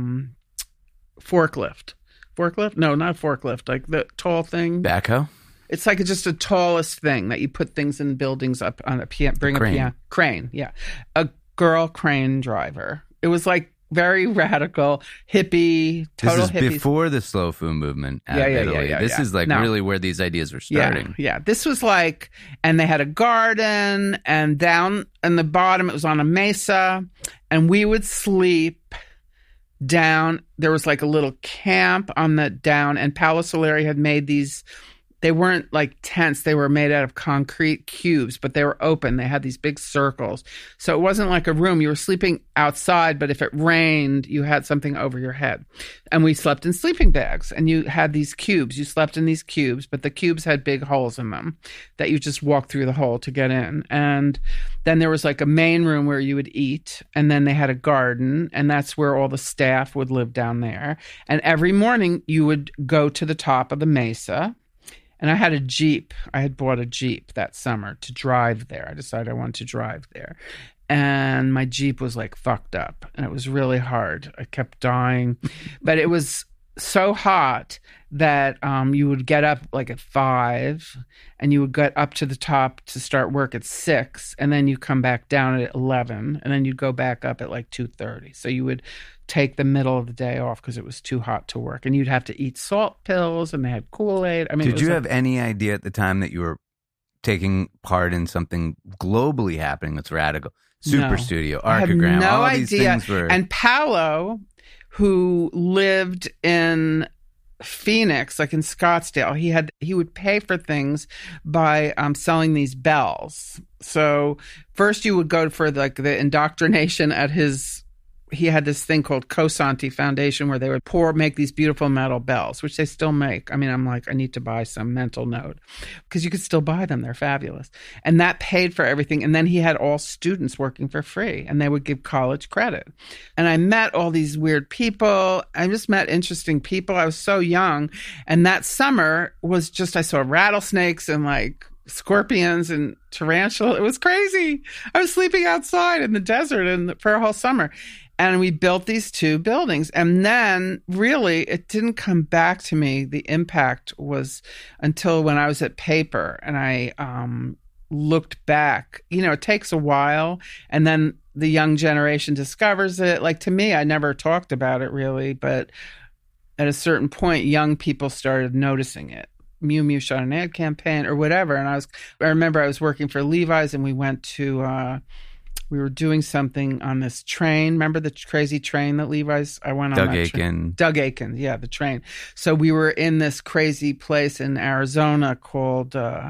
forklift. Forklift? No, not forklift. Like the tall thing. Backhoe? It's like just the tallest thing that you put things in buildings up on a piano. Bring a piano. Crane, yeah. A girl crane driver. It was like very radical, hippie, total hippie. This is before the slow food movement out of Italy. This is like really where these ideas were starting. Yeah. This was like, and they had a garden, and down in the bottom, it was on a mesa, and we would sleep down. There was like a little camp on the down, and Paolo Soler had made these. They weren't like tents. They were made out of concrete cubes, but they were open. They had these big circles. So it wasn't like a room. You were sleeping outside, but if it rained, you had something over your head. And we slept in sleeping bags, and you had these cubes. You slept in these cubes, but the cubes had big holes in them that you just walked through the hole to get in. And then there was like a main room where you would eat, and then they had a garden, and that's where all the staff would live down there. And every morning you would go to the top of the mesa. And I had a Jeep. I had bought a Jeep that summer to drive there. I decided I wanted to drive there. And my Jeep was like fucked up. And it was really hard. I kept dying. But it was so hot that you would get up like at 5 and you would get up to the top to start work at 6. And then you come back down at 11. And then you'd go back up at like 2:30. So you would take the middle of the day off because it was too hot to work. And you'd have to eat salt pills, and they had Kool-Aid. I mean, did you have any idea at the time that you were taking part in something globally happening that's radical? Super Studio, Archigram, no all idea. These things were... And Paolo, who lived in Phoenix, like in Scottsdale, he would pay for things by selling these bells. So first you would go for like the indoctrination at his. He had this thing called Cosanti Foundation where they would make these beautiful metal bells, which they still make. I mean, I'm like, I need to buy some, mental note, because you could still buy them. They're fabulous. And that paid for everything. And then he had all students working for free, and they would give college credit. And I met all these weird people. I just met interesting people. I was so young. And that summer was just, I saw rattlesnakes and like scorpions and tarantula. It was crazy. I was sleeping outside in the desert for a whole summer. And we built these 2 buildings. And then really it didn't come back to me. The impact was until when I was at Paper and I looked back. You know, it takes a while. And then the young generation discovers it. Like, to me, I never talked about it really. But at a certain point, young people started noticing it. Miu Miu shot an ad campaign or whatever. And I remember I was working for Levi's, and we went to... we were doing something on this train. Remember the crazy train that Levi's? I went on that train. Doug Aiken, yeah, the train. So we were in this crazy place in Arizona called,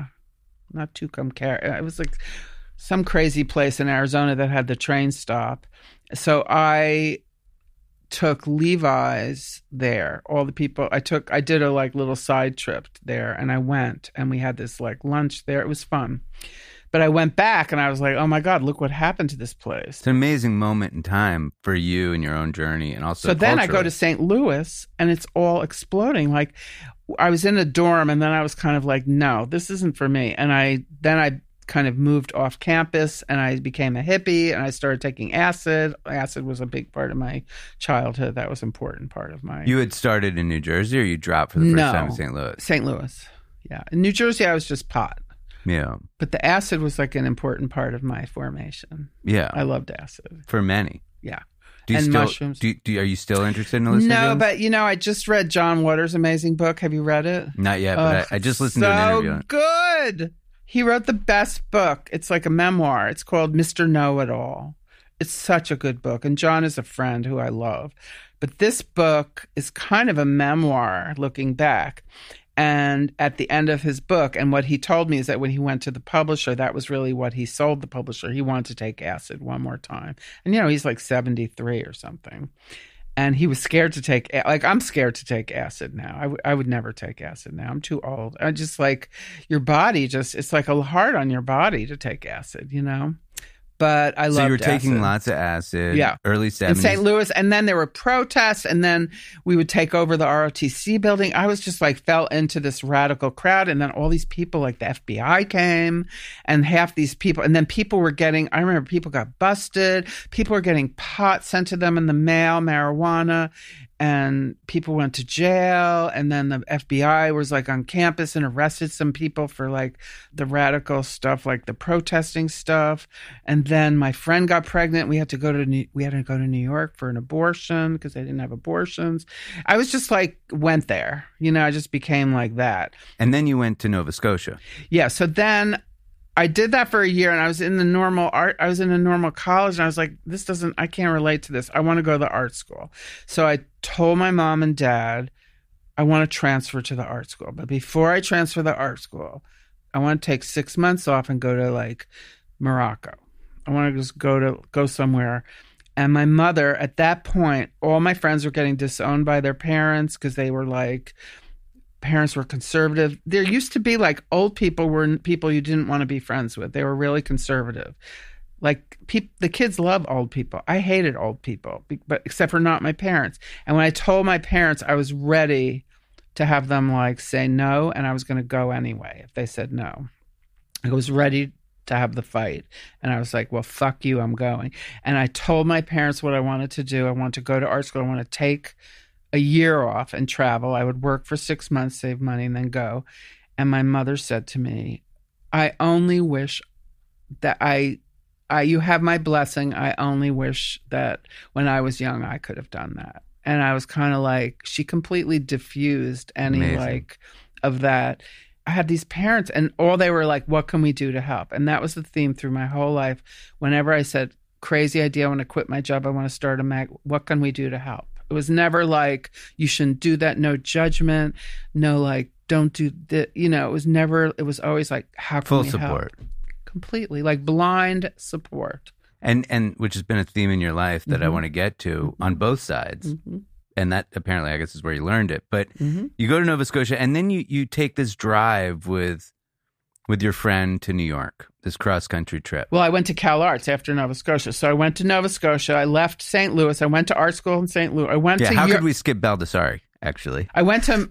not Tucumcari. It was like some crazy place in Arizona that had the train stop. So I took Levi's there. All the people I did a like little side trip there, and I went, and we had this like lunch there. It was fun. But I went back and I was like, oh my God, look what happened to this place. It's an amazing moment in time for you and your own journey, and also So then I go to St. Louis and it's all exploding. Like, I was in a dorm, and then I was kind of like, no, this isn't for me. And I kind of moved off campus and I became a hippie and I started taking acid. Acid was a big part of my childhood. That was an important part of my... You had started in New Jersey or you dropped for the first time in St. Louis? St. Louis, yeah. In New Jersey, I was just pot. Yeah. But the acid was like an important part of my formation. Yeah. I loved acid. For many. Yeah. Do you and still, mushrooms. Are you still interested in hallucinogens? No, but I just read John Waters' amazing book. Have you read it? Not yet, but I just listened to an interview. So good. He wrote the best book. It's like a memoir. It's called Mr. Know-It-All. It's such a good book. And John is a friend who I love. But this book is kind of a memoir looking back. And at the end of his book, and what he told me is that when he went to the publisher, that was really what he sold the publisher. He wanted to take acid one more time. And, he's like 73 or something. And he was scared to take, I'm scared to take acid now. I would never take acid now. I'm too old. I just like, your body it's like hard on your body to take acid, But I loved acid. So you were taking lots of acid, early 70s. In St. Louis, and then there were protests, and then we would take over the ROTC building. I was just like, fell into this radical crowd, and then all these people, like the FBI came, and half these people, and then people were I remember people got busted, people were getting pot sent to them in the mail, marijuana, and people went to jail, and then the FBI was like on campus and arrested some people for like the radical stuff, like the protesting stuff. And then my friend got pregnant. We had to go to New York for an abortion because they didn't have abortions. I was just like, went there, I just became like that. And then you went to Nova Scotia. Yeah. So then I did that for a year, and I was in a normal college, and I was like, I can't relate to this. I want to go to the art school. So I told my mom and dad, I want to transfer to the art school. But before I transfer to the art school, I want to take 6 months off and go to like Morocco. I want to just go somewhere. And my mother, at that point, all my friends were getting disowned by their parents because they were like, parents were conservative. There used to be like old people were people you didn't want to be friends with. They were really conservative. Like the kids love old people. I hated old people, but except for not my parents. And when I told my parents, I was ready to have them like say no, and I was going to go anyway if they said no. I was ready to have the fight. And I was like, well, fuck you, I'm going. And I told my parents what I wanted to do. I wanted to go to art school. I want to take a year off and travel. I would work for 6 months, save money, and then go. And my mother said to me, I only wish that you have my blessing. I only wish that when I was young, I could have done that. And I was kind of like, she completely diffused any Amazing. like of that. I had these parents, and all they were like, what can we do to help? And that was the theme through my whole life. Whenever I said, crazy idea, I want to quit my job, I want to start a mag, what can we do to help? It was never like, you shouldn't do that, no judgment, no like, don't do that. It was always like, how can full we support. help? Completely, like blind support. And which has been a theme in your life that I want to get to on both sides. Mm-hmm. And that apparently, I guess, is where you learned it. But you go to Nova Scotia, and then you take this drive with your friend to New York, this cross-country trip. Well, I went to Cal Arts after Nova Scotia. So I went to Nova Scotia. I left St. Louis. I went to art school in St. Louis. How could we skip Baldassare, actually? I went to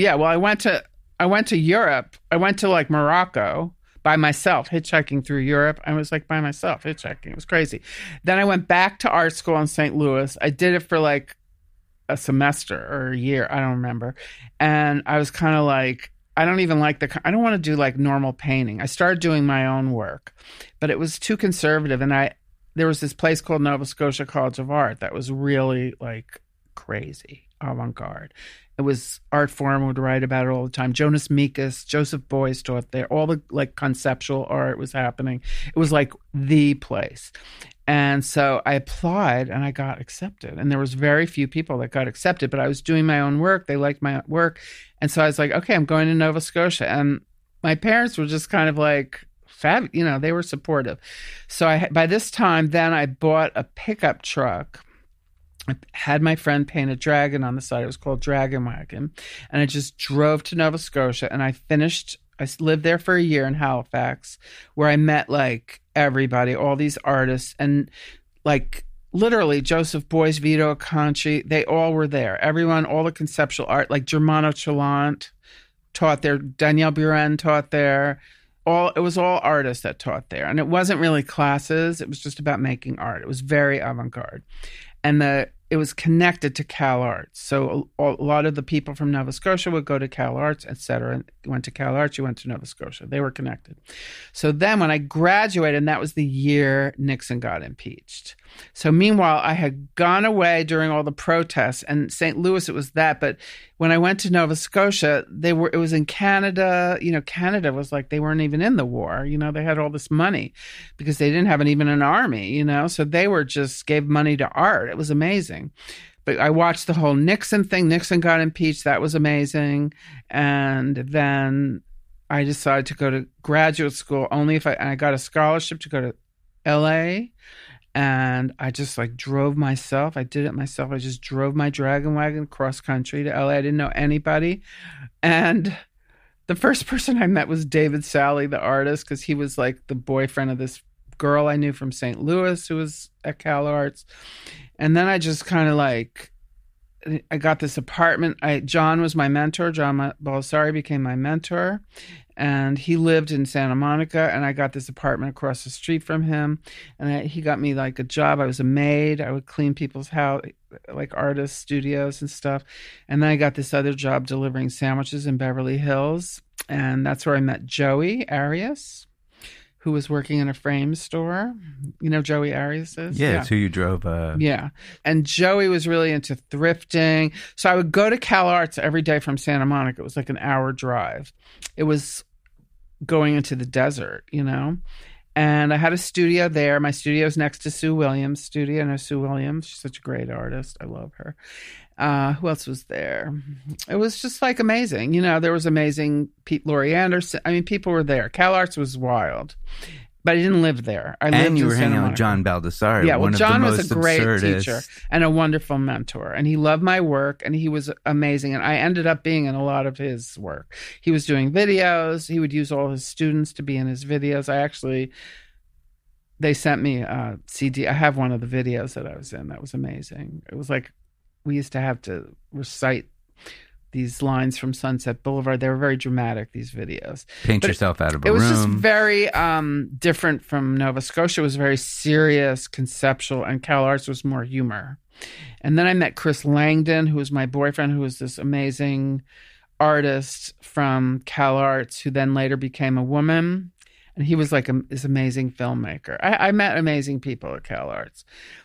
Europe. I went to like Morocco by myself, hitchhiking through Europe. I was like by myself, hitchhiking. It was crazy. Then I went back to art school in St. Louis. I did it for like a semester or a year. I don't remember. And I was kind of like, I don't want to do like normal painting. I started doing my own work, but it was too conservative. And there was this place called Nova Scotia College of Art that was really like crazy, avant-garde. It was Art Forum would write about it all the time. Jonas Mekas, Joseph Beuys taught there. All the like conceptual art was happening. It was like the place. And so I applied and I got accepted. And there was very few people that got accepted, but I was doing my own work. They liked my work. And so I was like, okay, I'm going to Nova Scotia. And my parents were just kind of like, they were supportive. So by this time, then I bought a pickup truck. I had my friend paint a dragon on the side. It was called Dragon Wagon. And I just drove to Nova Scotia, and I lived there for a year in Halifax, where I met like everybody, all these artists, and like literally Joseph Beuys, Vito Acconci, they all were there. Everyone, all the conceptual art, like Germano Chalant taught there, Danielle Buren taught there. was all artists that taught there. And it wasn't really classes. It was just about making art. It was very avant-garde. And it was connected to Cal Arts. So a lot of the people from Nova Scotia would go to Cal Arts, et cetera. And you went to Cal Arts, you went to Nova Scotia. They were connected. So then when I graduated, and that was the year Nixon got impeached. So meanwhile, I had gone away during all the protests, and St. Louis, it was that. But when I went to Nova Scotia, it was in Canada. Canada was like, they weren't even in the war. They had all this money because they didn't have even an army, so they were just gave money to art. It was amazing. But I watched the whole Nixon thing. Nixon got impeached. That was amazing. And then I decided to go to graduate school only if I got a scholarship to go to LA. And I just drove myself. I did it myself. I just drove my Dragon Wagon cross country to LA. I didn't know anybody. And the first person I met was David Sally, the artist, because he was like the boyfriend of this girl I knew from St. Louis who was at Cal Arts. And then I just kind of I got this apartment. John was my mentor. John Belisari became my mentor. And he lived in Santa Monica, and I got this apartment across the street from him. And he got me a job. I was a maid. I would clean people's house, artist studios and stuff. And then I got this other job delivering sandwiches in Beverly Hills. And that's where I met Joey Arias, who was working in a frame store. Joey Arias is? Yeah, it's who you drove. Yeah. And Joey was really into thrifting. So I would go to Cal Arts every day from Santa Monica. It was an hour drive. It was going into the desert, And I had a studio there. My studio is next to Sue Williams' studio. I know Sue Williams. She's such a great artist. I love her. Who else was there? It was just amazing. There was amazing Laurie Anderson. I mean, people were there. Cal Arts was wild. But I didn't live there. I lived you in were Santa hanging out Monica. with John Baldessari. Yeah, well, John was a great absurdist teacher and a wonderful mentor. And he loved my work, and he was amazing. And I ended up being in a lot of his work. He was doing videos. He would use all his students to be in his videos. They sent me a CD. I have one of the videos that I was in. That was amazing. It was we used to have to recite these lines from Sunset Boulevard. They were very dramatic, these videos. Paint yourself out of a room. It was just very different from Nova Scotia. It was very serious, conceptual, and Cal Arts was more humor. And then I met Chris Langdon, who was my boyfriend, who was this amazing artist from Cal Arts, who then later became a woman. And he was this amazing filmmaker. I met amazing people at Cal Arts.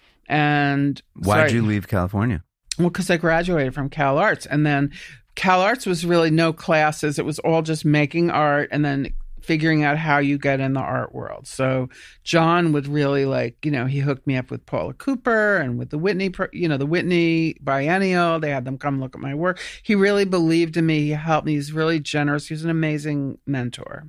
And why'd you leave California? Well, because I graduated from Cal Arts. And then Cal Arts was really no classes. It was all just making art and then figuring out how you get in the art world. So John would really he hooked me up with Paula Cooper and with the Whitney, the Whitney Biennial. They had them come look at my work. He really believed in me. He helped me. He's really generous. He was an amazing mentor.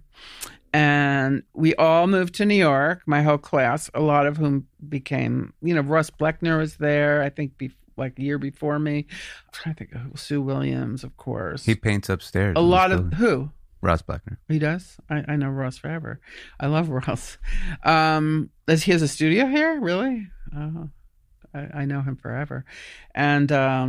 And we all moved to New York, my whole class, a lot of whom became, Russ Bleckner was there, I think, a year before me. I'm trying to think of Sue Williams, of course. He paints upstairs. A lot of who? Ross Bleckner. He does? I know Ross forever. I love Ross. He has a studio here? Really? I know him forever. And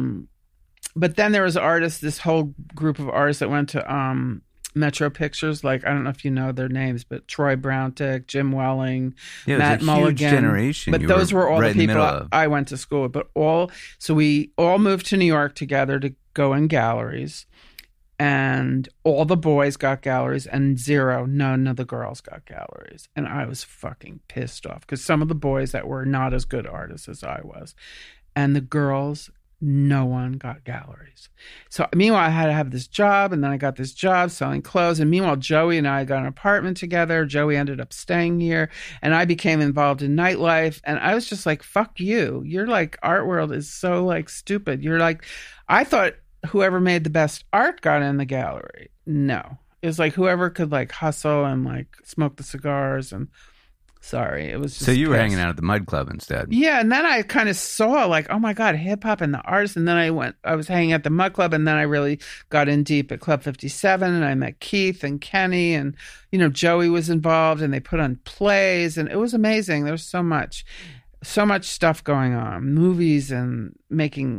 but then there was artists, this whole group of artists that went to Metro Pictures, I don't know if you know their names, but Troy Browntick, Jim Welling, Matt Mulligan. Huge generation. But those were all the people I went to school with. So we all moved to New York together to go in galleries, and all the boys got galleries, and none of the girls got galleries. And I was fucking pissed off because some of the boys that were not as good artists as I was, and the girls, no one got galleries. So meanwhile, I had to have this job, and then I got this job selling clothes. And meanwhile, Joey and I got an apartment together. Joey ended up staying here, and I became involved in nightlife. And I was just like, fuck you. You're art world is so stupid. You're I thought whoever made the best art got in the gallery. No. It was whoever could hustle and smoke the cigars and sorry, it was just so you were pissed. hanging out at the Mud Club instead. Yeah, and then I kind of saw oh my God, hip hop and the artists. And then I was hanging at the Mud Club, and then I really got in deep at Club 57, and I met Keith and Kenny, and Joey was involved, and they put on plays, and it was amazing. There was so much stuff going on, movies and making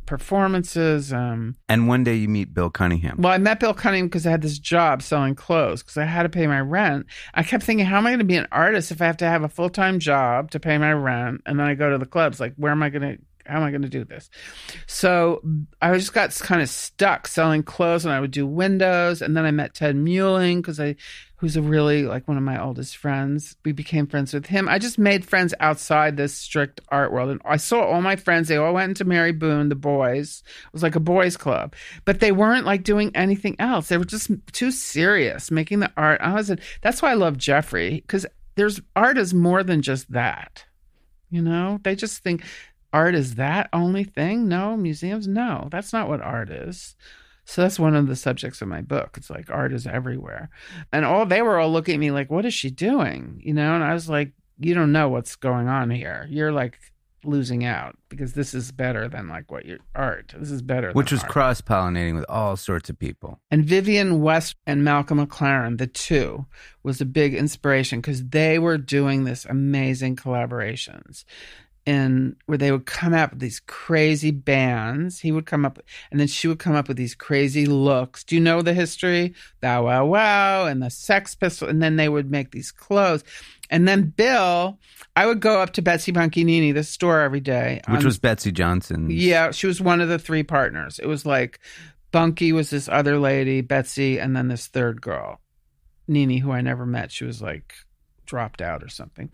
performances. And one day you meet Bill Cunningham. Well, I met Bill Cunningham because I had this job selling clothes because I had to pay my rent. I kept thinking, how am I going to be an artist if I have to have a full-time job to pay my rent and then I go to the clubs? Like, how am I going to do this? So I just got kind of stuck selling clothes, and I would do windows. And then I met Ted Muelling who's a really like one of my oldest friends. We became friends with him. I just made friends outside this strict art world. And I saw all my friends. They all went into Mary Boone, the boys. It was like a boys club, but they weren't like doing anything else. They were just too serious making the art. That's why I love Jeffrey, because art is more than just that. You know, they just think art is that only thing. No, museums, no, that's not what art is. So that's one of the subjects of my book. It's like art is everywhere. And they were all looking at me like, what is she doing? You know, and I was like, you don't know what's going on here. You're like losing out because this is better than like what your art. This is better. Which was cross-pollinating with all sorts of people. And Vivienne West and Malcolm McLaren, the two, was a big inspiration because they were doing this amazing collaborations. And where they would come out with these crazy bands. He would come up, and then she would come up with these crazy looks. Do you know the history? Bow Wow Wow and the Sex Pistols. And then they would make these clothes. And then Bill, I would go up to Betsy Bunky-Nini, the store, every day. Which was Betsy Johnson. Yeah, she was one of the three partners. It was like Bunky was this other lady, Betsy, and then this third girl, Nini, who I never met. She was like dropped out or something.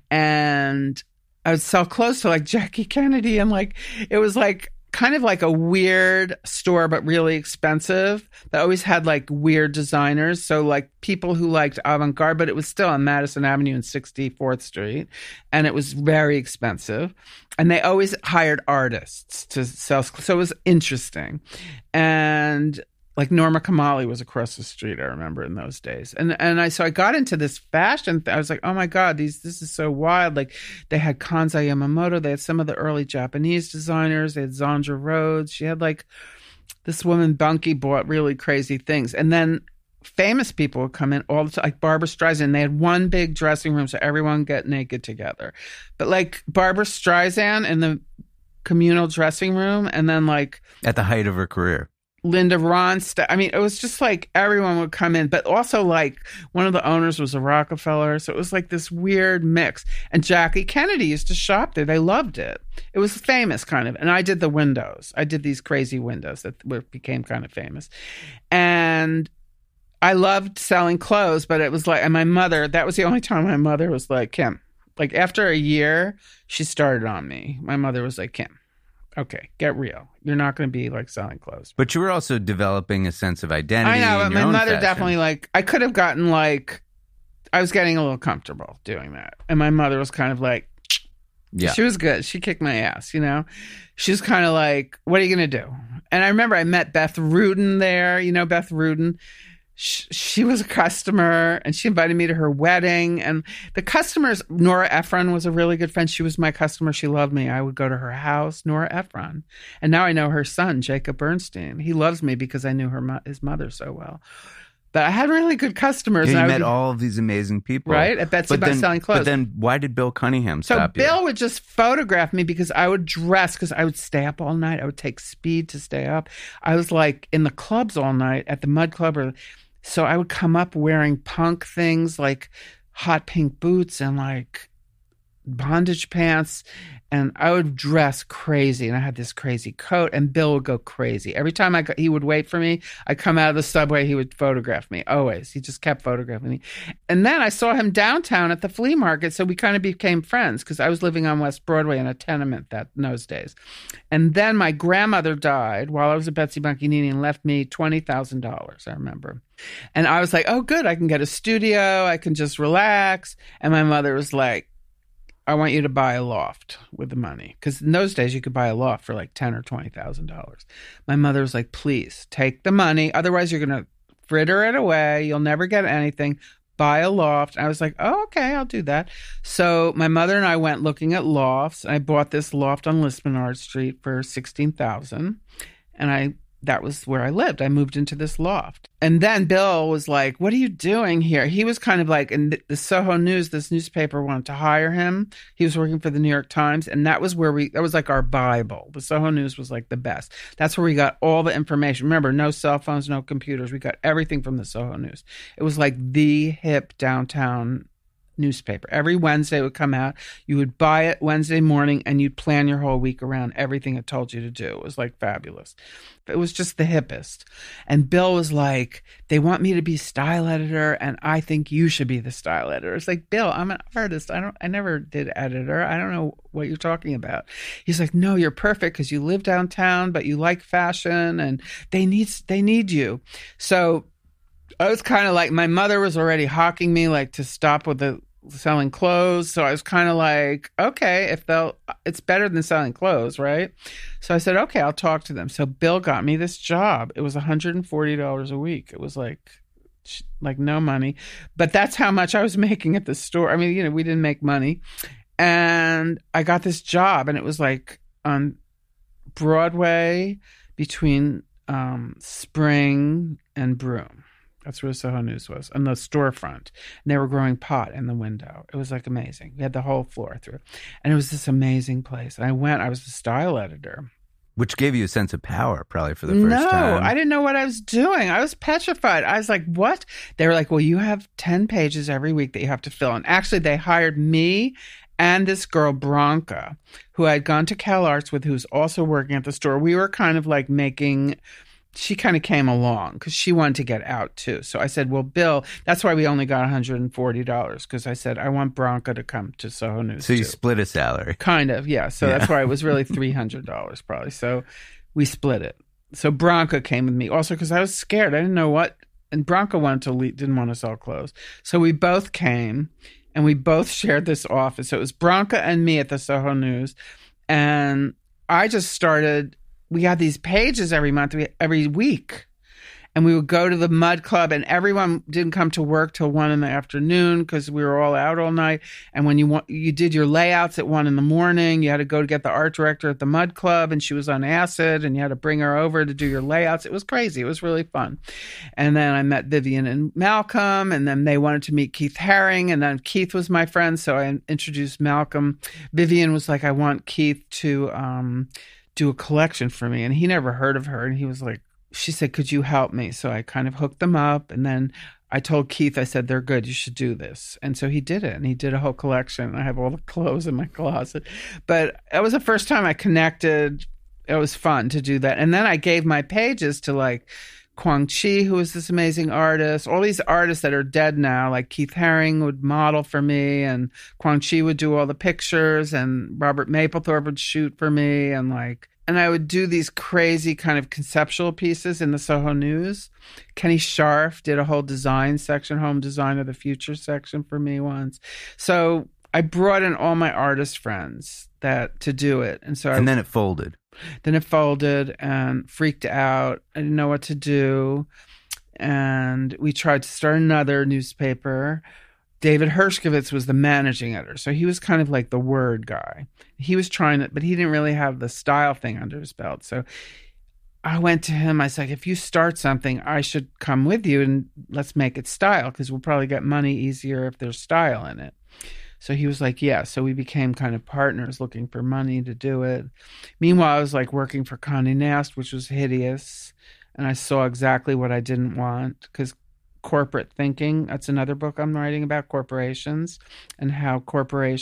And I would sell clothes to like Jackie Kennedy, and like it was like kind of like a weird store, but really expensive. That always had like weird designers. So like people who liked avant-garde, but it was still on Madison Avenue and 64th Street. And it was very expensive. And they always hired artists to sell. So it was interesting. And like Norma Kamali was across the street, I remember in those days. So I got into this fashion. I was like, oh my God, this is so wild. Like they had Kansai Yamamoto. They had some of the early Japanese designers. They had Zandra Rhodes. She had like this woman, Bunky, bought really crazy things. And then famous people would come in all the time, like Barbra Streisand. They had one big dressing room so everyone get naked together. But like Barbra Streisand in the communal dressing room, and then like at the height of her career, Linda Ronstadt. I mean, it was just like everyone would come in, but also like one of the owners was a Rockefeller. So it was like this weird mix. And Jackie Kennedy used to shop there. They loved it. It was famous kind of. And I did the windows. I did these crazy windows that became kind of famous. And I loved selling clothes, but it was like, and my mother, that was the only time my mother was like, Kim, like after a year, she started on me. My mother was like, Kim, okay, get real. You're not going to be like selling clothes. But you were also developing a sense of identity. I know, but my mother fashion. definitely like, I could have gotten like, I was getting a little comfortable doing that. And my mother was kind of like, yeah, she was good. She kicked my ass, you know? She was kind of like, what are you going to do? And I remember I met Beth Rudin there. You know, Beth Rudin. She was a customer, and she invited me to her wedding. And the customers, Nora Ephron was a really good friend. She was my customer. She loved me. I would go to her house, Nora Ephron. And now I know her son, Jacob Bernstein. He loves me because I knew his mother so well. But I had really good customers. Yeah, you met all of these amazing people. Right? At Betsy by selling clothes. But then why did Bill Cunningham stop you? So Bill would just photograph me because I would dress, because I would stay up all night. I would take speed to stay up. I was like in the clubs all night at the Mud Club. So I would come up wearing punk things like hot pink boots and like bondage pants, and I would dress crazy, and I had this crazy coat, and Bill would go crazy. Every time he would wait for me, I'd come out of the subway, he would photograph me, always. He just kept photographing me. And then I saw him downtown at the flea market, so we kind of became friends because I was living on West Broadway in a tenement in those days. And then my grandmother died while I was at Betsy Bunky-Nini and left me $20,000, I remember. And I was like, oh, good, I can get a studio, I can just relax. And my mother was like, I want you to buy a loft with the money. Because in those days, you could buy a loft for like $10,000 or $20,000. My mother was like, please, take the money. Otherwise, you're going to fritter it away. You'll never get anything. Buy a loft. And I was like, oh, okay, I'll do that. So my mother and I went looking at lofts. I bought this loft on Lispenard Street for $16,000. And I that was where I lived. I moved into this loft. And then Bill was like, what are you doing here? He was kind of like, in the Soho News, this newspaper wanted to hire him. He was working for the New York Times. And that was that was like our Bible. The Soho News was like the best. That's where we got all the information. Remember, no cell phones, no computers. We got everything from the Soho News. It was like the hip downtown newspaper. Every Wednesday it would come out. You would buy it Wednesday morning and you'd plan your whole week around everything it told you to do. It was like fabulous. It was just the hippest. And Bill was like, they want me to be style editor and I think you should be the style editor. It's like, Bill, I'm an artist. I never did editor. I don't know what you're talking about. He's like, no, you're perfect because you live downtown, but you like fashion and they need you. So I was kind of like, my mother was already hawking me like to stop with the selling clothes. So I was kind of like, okay, it's better than selling clothes, right? So I said, okay, I'll talk to them. So Bill got me this job. It was $140 a week. It was like no money, but that's how much I was making at the store. I mean, we didn't make money. And I got this job and it was like on Broadway between Spring and Broome. That's where Soho News was, on the storefront. And they were growing pot in the window. It was like amazing. We had the whole floor through. And it was this amazing place. And I was the style editor. Which gave you a sense of power probably for the first time. No, I didn't know what I was doing. I was petrified. I was like, what? They were like, well, you have 10 pages every week that you have to fill. And actually they hired me and this girl, Branca, who I had gone to CalArts with, who was also working at the store. We were kind of like she kind of came along because she wanted to get out too. So I said, well, Bill, that's why we only got $140 because I said, I want Branca to come to Soho News. So you too. split a salary. Kind of, yeah. So that's why it was really $300 probably. So we split it. So Branca came with me also because I was scared. I didn't know what, and Branca didn't want to sell clothes. So we both came and we both shared this office. So it was Branca and me at the Soho News. And I just started... We had these pages every every week. And we would go to the Mud Club and everyone didn't come to work till 1 PM because we were all out all night. And when you did your layouts at 1 AM, you had to go to get the art director at the Mud Club and she was on acid and you had to bring her over to do your layouts. It was crazy. It was really fun. And then I met Vivian and Malcolm and then they wanted to meet Keith Haring and then Keith was my friend. So I introduced Malcolm. Vivian was like, I want Keith to do a collection for me. And he never heard of her. And he was like, she said, could you help me? So I kind of hooked them up. And then I told Keith, I said, they're good. You should do this. And so he did it. And he did a whole collection. I have all the clothes in my closet. But it was the first time I connected. It was fun to do that. And then I gave my pages to like Kwang Chi, who was this amazing artist, all these artists that are dead now, like Keith Haring would model for me and Kwang Chi would do all the pictures and Robert Mapplethorpe would shoot for me and I would do these crazy kind of conceptual pieces in the Soho News. Kenny Scharf did a whole design section, home design of the future section for me once. So I brought in all my artist friends to do it. And then it folded. Then it folded and freaked out. I didn't know what to do. And we tried to start another newspaper. David Hershkovitz was the managing editor. So he was kind of like the word guy. He was trying it, but he didn't really have the style thing under his belt. So I went to him. I said, if you start something, I should come with you and let's make it style because we'll probably get money easier if there's style in it. So he was like, yeah. So we became kind of partners looking for money to do it. Meanwhile, I was like working for Condé Nast, which was hideous. And I saw exactly what I didn't want because corporate thinking, that's another book I'm writing about corporations and how corporate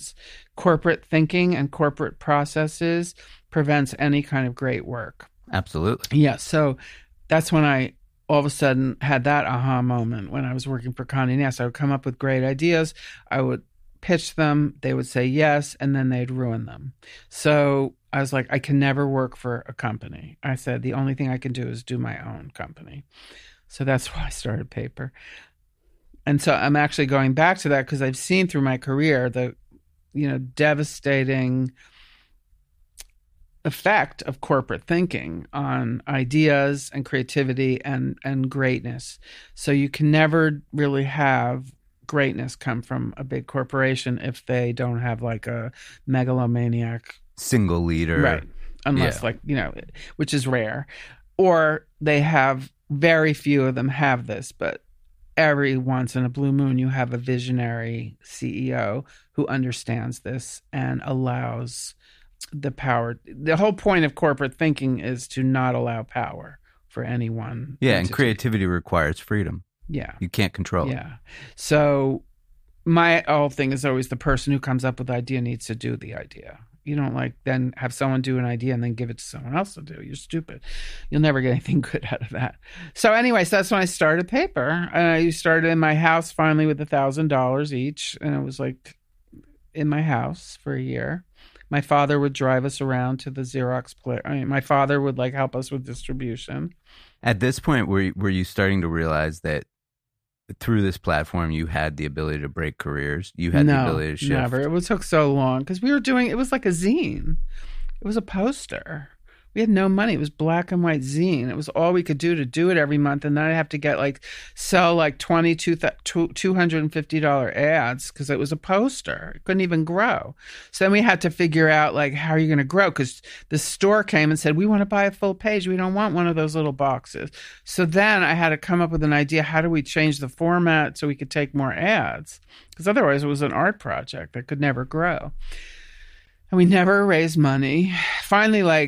thinking and corporate processes prevents any kind of great work. Absolutely. Yeah. So that's when I all of a sudden had that aha moment when I was working for Condé Nast. I would come up with great ideas. I would pitch them, they would say yes, and then they'd ruin them. So I was like, I can never work for a company. I said, the only thing I can do is do my own company. So that's why I started Paper. And so I'm actually going back to that because I've seen through my career the, devastating effect of corporate thinking on ideas and creativity and greatness. So you can never really have greatness come from a big corporation if they don't have like a megalomaniac single leader. Right. Unless which is rare. or they have, very few of them have this, but every once in a blue moon, you have a visionary CEO who understands this and allows the power. The whole point of corporate thinking is to not allow power for anyone. Yeah, and creativity requires freedom. Yeah. You can't control it. Yeah. So my whole thing is always the person who comes up with the idea needs to do the idea. You don't like then have someone do an idea and then give it to someone else to do. You're stupid. You'll never get anything good out of that. So anyways, that's when I started paper. I started in my house finally with $1,000 each. And it was like in my house for a year. My father would drive us around to the Xerox place. I mean, my father would like help us with distribution. At this point, were you starting to realize that through this platform, you had the ability to break careers? You had the ability to shift? Never. It took so long because we were doing, it was like a zine. It was a poster. We had no money. It was black and white zine. It was all we could do to do it every month. And then I'd have to get sell $250 ads because it was a poster. It couldn't even grow. So then we had to figure out how are you going to grow? Because the store came and said, we want to buy a full page. We don't want one of those little boxes. So then I had to come up with an idea. How do we change the format so we could take more ads? Because otherwise it was an art project that could never grow. And we never raised money. Finally,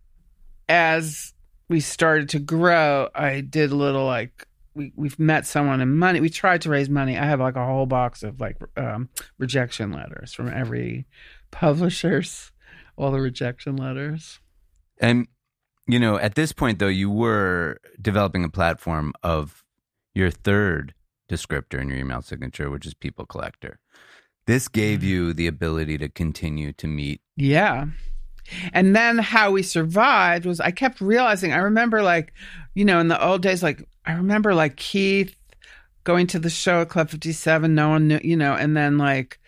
as we started to grow, I did a little we've met someone in money. We tried to raise money. I have a whole box of rejection letters from every publishers, all the rejection letters. And, at this point, though, you were developing a platform of your third descriptor in your email signature, which is People Collector. This gave you the ability to continue to meet. Yeah. And then how we survived was I kept realizing, I remember in the old days, I remember Keith going to the show at Club 57, no one knew, and then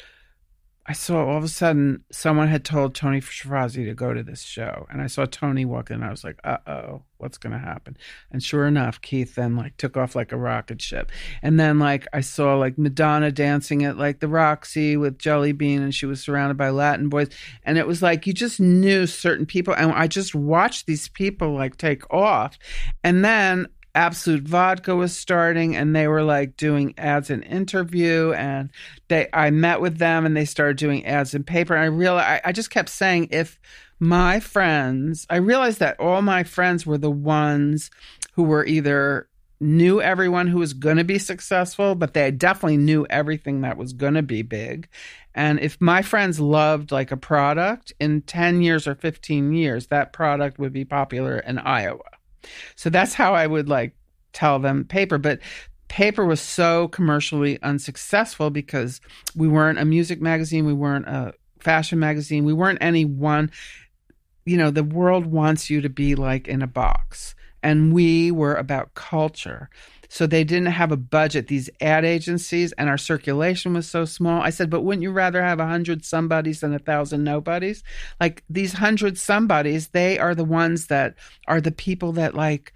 I saw all of a sudden someone had told Tony Shirazi to go to this show. And I saw Tony walk in and I was like, uh-oh, what's going to happen? And sure enough, Keith then took off like a rocket ship. And then I saw Madonna dancing at the Roxy with Jelly Bean and she was surrounded by Latin boys. And it was you just knew certain people. And I just watched these people take off. And then Absolute Vodka was starting and they were doing ads in Interview and I met with them and they started doing ads in paper. And I realized, I just kept saying, if my friends, I realized that all my friends were the ones who were either knew everyone who was going to be successful, but they definitely knew everything that was going to be big. And if my friends loved a product, in 10 years or 15 years, that product would be popular in Iowa. So that's how I would tell them paper. But paper was so commercially unsuccessful because we weren't a music magazine. We weren't a fashion magazine. We weren't any one. The world wants you to be in a box. And we were about culture. So they didn't have a budget, these ad agencies, and our circulation was so small. I said, but wouldn't you rather have 100 somebodies than 1,000 nobodies? These 100 somebodies, they are the ones that are the people that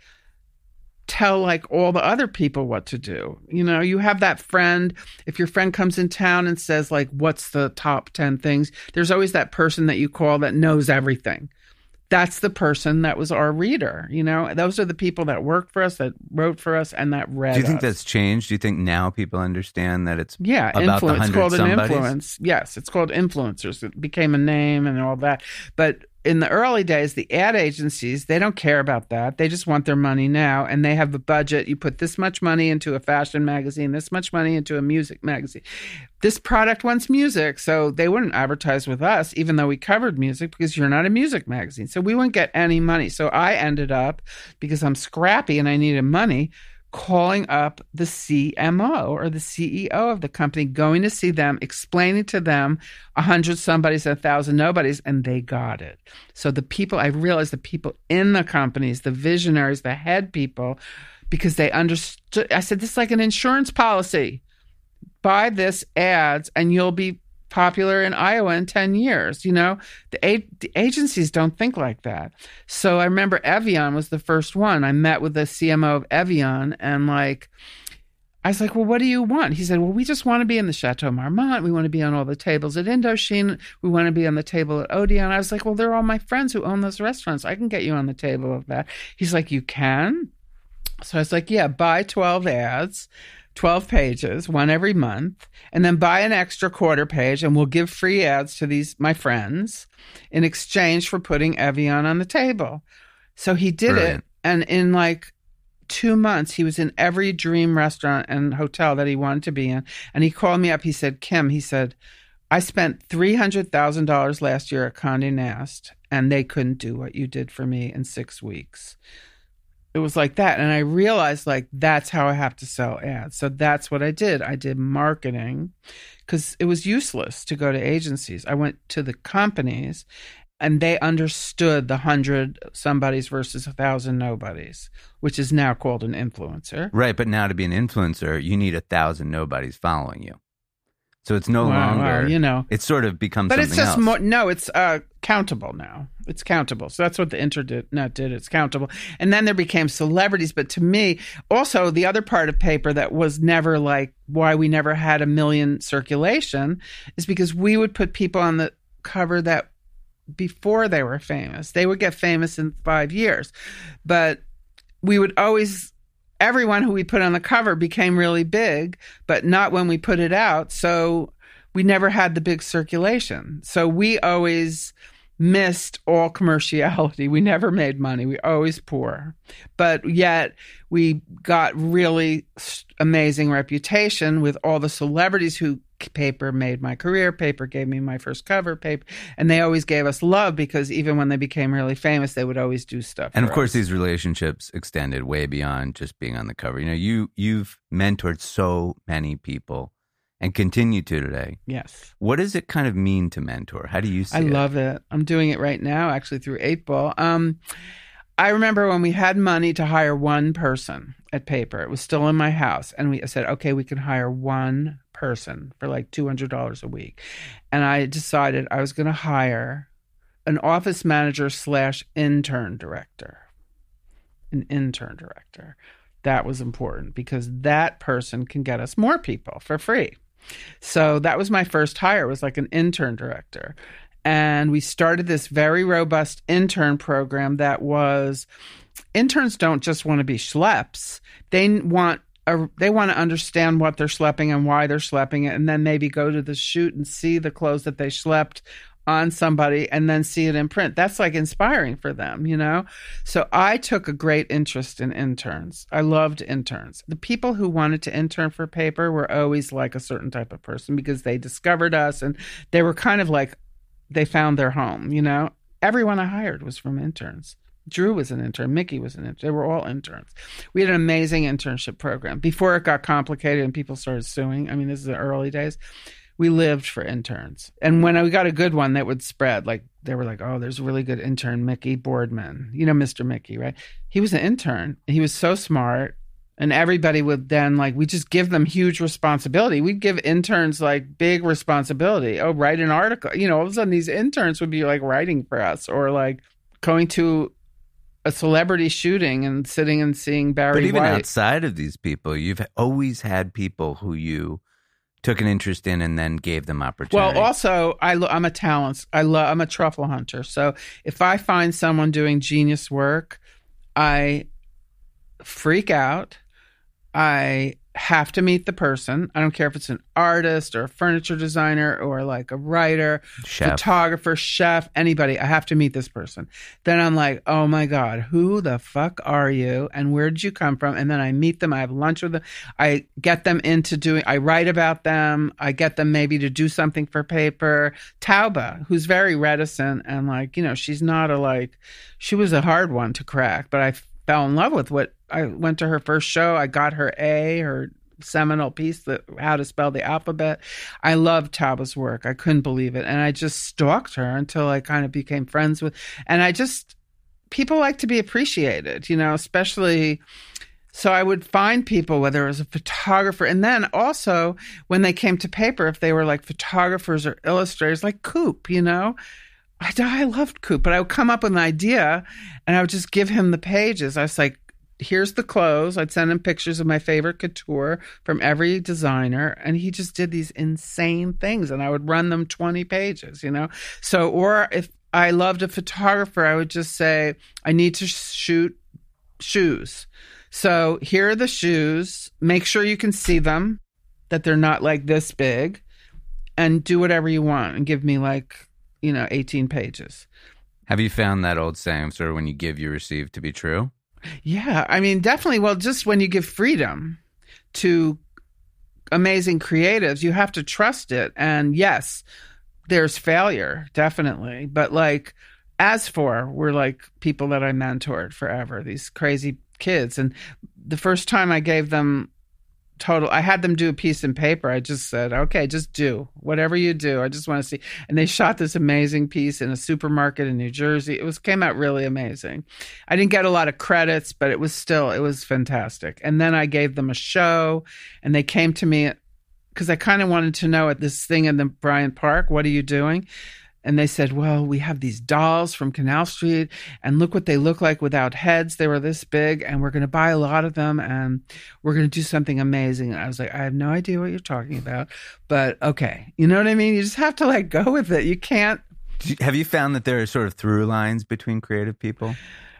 tell all the other people what to do. You have that friend, if your friend comes in town and says what's the top 10 things, there's always that person that you call that knows everything. That's the person that was our reader. Those are the people that worked for us, that wrote for us, and that read us. Do you think that's changed? Do you think now people understand that it's about influence. the 100 It's called somebodies? An influence. Yes, it's called influencers. It became a name and all that. But in the early days, the ad agencies, they don't care about that. They just want their money now, and they have a budget. You put this much money into a fashion magazine, this much money into a music magazine. This product wants music, so they wouldn't advertise with us, even though we covered music, because you're not a music magazine. So we wouldn't get any money. So I ended up, because I'm scrappy and I needed money, calling up the CMO or the CEO of the company, going to see them, explaining to them 100 somebodies, 1,000 nobodies, and they got it. So the people, I realized the people in the companies, the visionaries, the head people, because they understood. I said, this is like an insurance policy. Buy this ads and you'll be popular in Iowa in 10 years. The agencies don't think like that. So I remember Evian was the first one. I met with the CMO of Evian and I was like, well, what do you want? He said, well, we just want to be in the Chateau Marmont. We want to be on all the tables at Indochine. We want to be on the table at Odeon. I was like, well, they're all my friends who own those restaurants. I can get you on the table of that. He's like, you can? So I was like, yeah, buy 12 ads, 12 pages, one every month, and then buy an extra quarter page, and we'll give free ads to these my friends in exchange for putting Evian on the table. So he did it, and in like 2 months, he was in every dream restaurant and hotel that he wanted to be in. And he called me up. He said, Kim, he said, I spent $300,000 last year at Condé Nast, and they couldn't do what you did for me in 6 weeks. It was like that. And I realized, like, that's how I have to sell ads. So that's what I did. I did marketing because it was useless to go to agencies. I went to the companies, and they understood the 100 somebodies versus 1,000 nobodies, which is now called an influencer. Right, but now to be an influencer, you need 1,000 nobodies following you. So it's no longer, you know, it's sort of become but something it's just else. more. No, it's countable now. It's countable. So that's what the internet did. It's countable. And then there became celebrities. But to me, also the other part of paper that was never like why we never had a million circulation is because we would put people on the cover that before they were famous. They would get famous in 5 years. But we would always, everyone who we put on the cover became really big, but not when we put it out. So we never had the big circulation. So we always missed all commerciality. We never made money. We always poor. But yet we got really amazing reputation with all the celebrities who paper made my career. Paper gave me my first cover. Paper, and they always gave us love because even when they became really famous, they would always do stuff. And of course, us. these relationships extended way beyond just being on the cover. You know, you've mentored so many people and continue to today. Yes. What does it kind of mean to mentor? How do you see it? I love it. I'm doing it right now, actually, through 8Ball. I remember when we had money to hire one person at Paper. It was still in my house. And we said, okay, we can hire one person for like $200 a week. And I decided I was going to hire an office manager / intern director. An intern director. That was important because that person can get us more people for free. So that was my first hire, was like an intern director. And we started this very robust intern program that was, interns don't just want to be schleps. They want to understand what they're schlepping and why they're schlepping it, and then maybe go to the shoot and see the clothes that they schlepped on somebody and then see it in print. That's like inspiring for them, you know? So I took a great interest in interns. I loved interns. The people who wanted to intern for Paper were always like a certain type of person because they discovered us and they were kind of like, they found their home, you know? Everyone I hired was from interns. Drew was an intern. Mickey was an intern. They were all interns. We had an amazing internship program. Before it got complicated and people started suing, I mean, this is the early days, we lived for interns. And when we got a good one that would spread, like they were like, oh, there's a really good intern, Mickey Boardman. You know Mr. Mickey, right? He was an intern. He was so smart. And everybody would then, like, we just give them huge responsibility. We'd give interns, like, big responsibility. Oh, write an article. You know, all of a sudden these interns would be, like, writing for us or, like, going to a celebrity shooting and sitting and seeing Barry White. But even outside of these people, you've always had people who you took an interest in and then gave them opportunity. Well, also, I'm a talent. I'm a truffle hunter. So if I find someone doing genius work, I freak out. I have to meet the person. I don't care if it's an artist or a furniture designer or like a writer, photographer, chef, anybody. I have to meet this person. Then I'm like, oh my God, who the fuck are you? And where did you come from? And then I meet them. I have lunch with them. I get them into I write about them. I get them maybe to do something for Paper. Tauba, who's very reticent and like, you know, she's not she was a hard one to crack, but I fell in love with I went to her first show. I got her her seminal piece, How to Spell the Alphabet. I loved Tauba's work. I couldn't believe it. And I just stalked her until I kind of became friends with, and people like to be appreciated, you know, especially, so I would find people, whether it was a photographer, and then also when they came to Paper, if they were like photographers or illustrators, like Coop, you know, I loved Coop, but I would come up with an idea and I would just give him the pages. I was like, here's the clothes. I'd send him pictures of my favorite couture from every designer. And he just did these insane things. And I would run them 20 pages, So, or if I loved a photographer, I would just say, I need to shoot shoes. So here are the shoes. Make sure you can see them, that they're not like this big, and do whatever you want and give me 18 pages. Have you found that old saying, sort of when you give, you receive, to be true? Yeah, I mean, definitely. Well, just when you give freedom to amazing creatives, you have to trust it. And yes, there's failure, definitely. But we're people that I mentored forever, these crazy kids. And the first time I gave them I had them do a piece in paper. I just said, okay, just do whatever you do. I just want to see. And they shot this amazing piece in a supermarket in New Jersey. Came out really amazing. I didn't get a lot of credits, but it was fantastic. And then I gave them a show, and they came to me because I kind of wanted to know at this thing in the Bryant Park, what are you doing? And they said, well, we have these dolls from Canal Street, and look what they look like without heads. They were this big, and we're going to buy a lot of them, and we're going to do something amazing. And I was like, I have no idea what you're talking about, but okay. You know what I mean? You just have to go with it. You can't. Have you found that there are sort of through lines between creative people?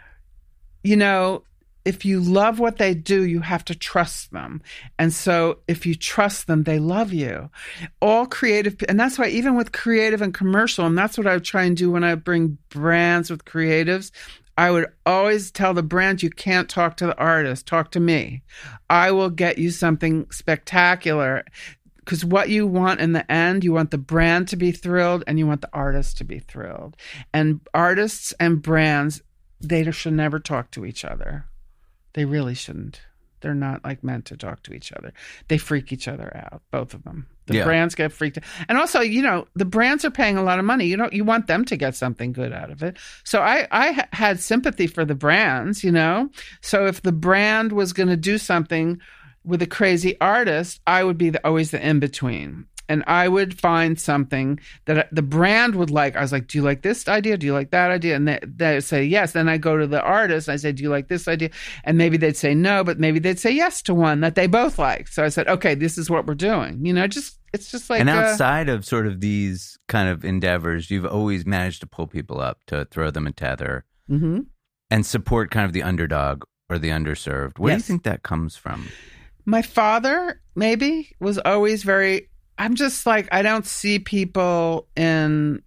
If you love what they do, you have to trust them. And so if you trust them, they love you. All creative, and that's why even with creative and commercial, and that's what I would try and do when I bring brands with creatives, I would always tell the brand, you can't talk to the artist, talk to me. I will get you something spectacular. Because what you want in the end, you want the brand to be thrilled and you want the artist to be thrilled. And artists and brands, they should never talk to each other. They really shouldn't. They're not meant to talk to each other. They freak each other out, both of them. The brands get freaked out. And also, the brands are paying a lot of money. You want them to get something good out of it. So I had sympathy for the brands, So if the brand was going to do something with a crazy artist, I would be always the in-between. And I would find something that the brand would like. I was like, do you like this idea? Do you like that idea? And they'd say yes. Then I go to the artist and I say, do you like this idea? And maybe they'd say no, but maybe they'd say yes to one that they both like. So I said, okay, this is what we're doing. It's just like. And outside of sort of these kind of endeavors, you've always managed to pull people up, to throw them a tether, and support kind of the underdog or the underserved. Where do you think that comes from? My father, maybe, was always very. I'm just I don't see people in,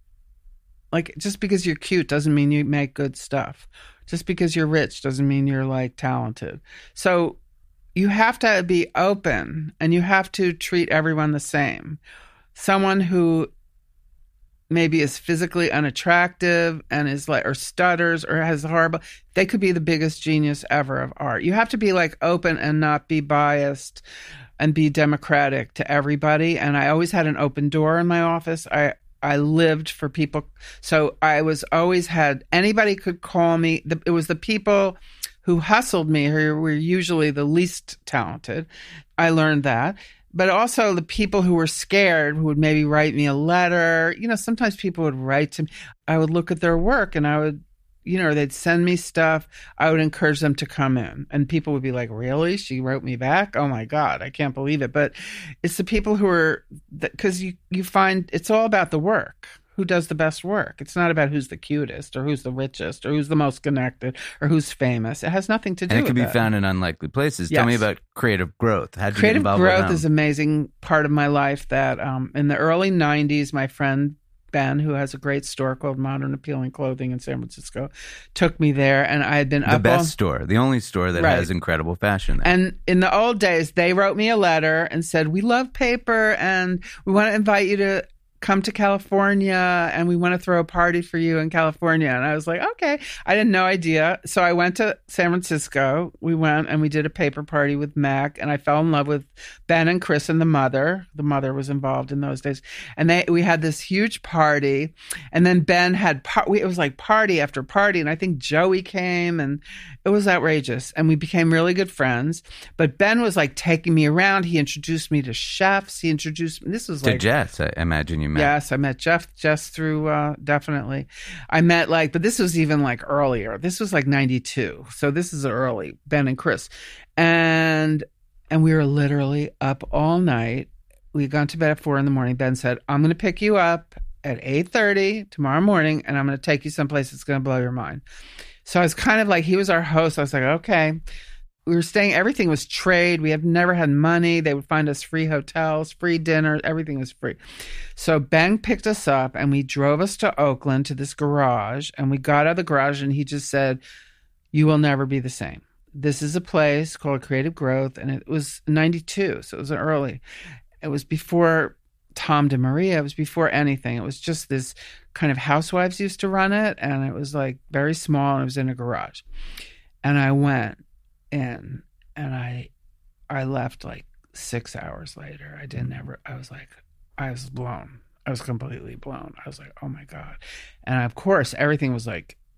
just because you're cute doesn't mean you make good stuff. Just because you're rich doesn't mean you're talented. So you have to be open and you have to treat everyone the same. Someone who maybe is physically unattractive and is or stutters or has horrible, they could be the biggest genius ever of art. You have to be open and not be biased and be democratic to everybody. And I always had an open door in my office. I lived for people. So I was always had, anybody could call me. It was the people who hustled me who were usually the least talented. I learned that. But also the people who were scared, who would maybe write me a letter. Sometimes people would write to me. I would look at their work and I would, they'd send me stuff. I would encourage them to come in. And people would be like, really? She wrote me back? Oh, my God. I can't believe it. But it's the people who are, because you find it's all about the work. Who does the best work? It's not about who's the cutest or who's the richest or who's the most connected or who's famous. It has nothing to do with that. And it can be found in unlikely places. Yes. Tell me about creative growth. How did you creative get involved with growth them? is an amazing part of my life that in the early 90s, my friend Ben, who has a great store called Modern Appealing Clothing in San Francisco, took me there, and I had been the best store, the only store that has incredible fashion there. And in the old days, they wrote me a letter and said, we love paper, and we want to invite you to come to California, and we want to throw a party for you in California. And I was like, okay. I had no idea. So I went to San Francisco. We went and we did a paper party with Mac, and I fell in love with Ben and Chris and the mother. The mother was involved in those days. And we had this huge party. And then Ben had, it was like party after party. And I think Joey came, and it was outrageous. And we became really good friends. But Ben was taking me around. He introduced me to chefs. He introduced me. This was to Jess, I imagine you you met. Yes, I met Jeff just through, definitely. I met but this was even earlier. This was 92. So this is early, Ben and Chris. And we were literally up all night. We had gone to bed at 4 a.m. Ben said, I'm going to pick you up at 8:30 tomorrow morning, and I'm going to take you someplace that's going to blow your mind. So I was kind of he was our host. I was like, okay. We were staying, everything was trade. We have never had money. They would find us free hotels, free dinner. Everything was free. So Ben picked us up and we drove us to Oakland to this garage. And we got out of the garage and he just said, you will never be the same. This is a place called Creative Growth. And it was 92. So it was early. It was before Tom DeMaria. It was before anything. It was just this kind of housewives used to run it. And it was very small and it was in a garage. And I went in and I left 6 hours later. I was blown. I was completely blown. I was like, oh my God. And of course, everything was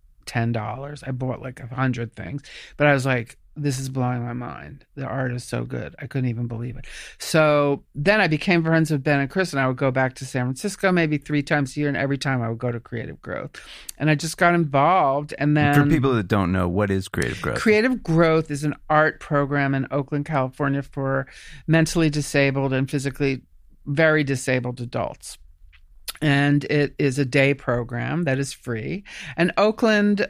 $10. I bought 100 things, but I was like, this is blowing my mind. The art is so good. I couldn't even believe it. So then I became friends with Ben and Chris, and I would go back to San Francisco maybe 3 times a year, and every time I would go to Creative Growth. And I just got involved. And then, for people that don't know, what is Creative Growth? Creative Growth is an art program in Oakland, California for mentally disabled and physically very disabled adults. And it is a day program that is free. And Oakland,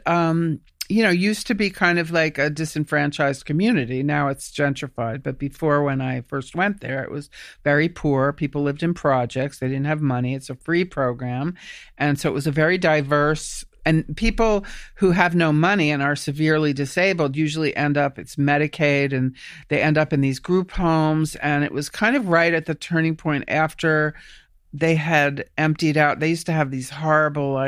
used to be kind of a disenfranchised community. Now it's gentrified. But before, when I first went there, it was very poor. People lived in projects. They didn't have money. It's a free program. And so it was a very diverse. And people who have no money and are severely disabled usually it's Medicaid, and they end up in these group homes. And it was kind of right at the turning point after they had emptied out. They used to have these horrible,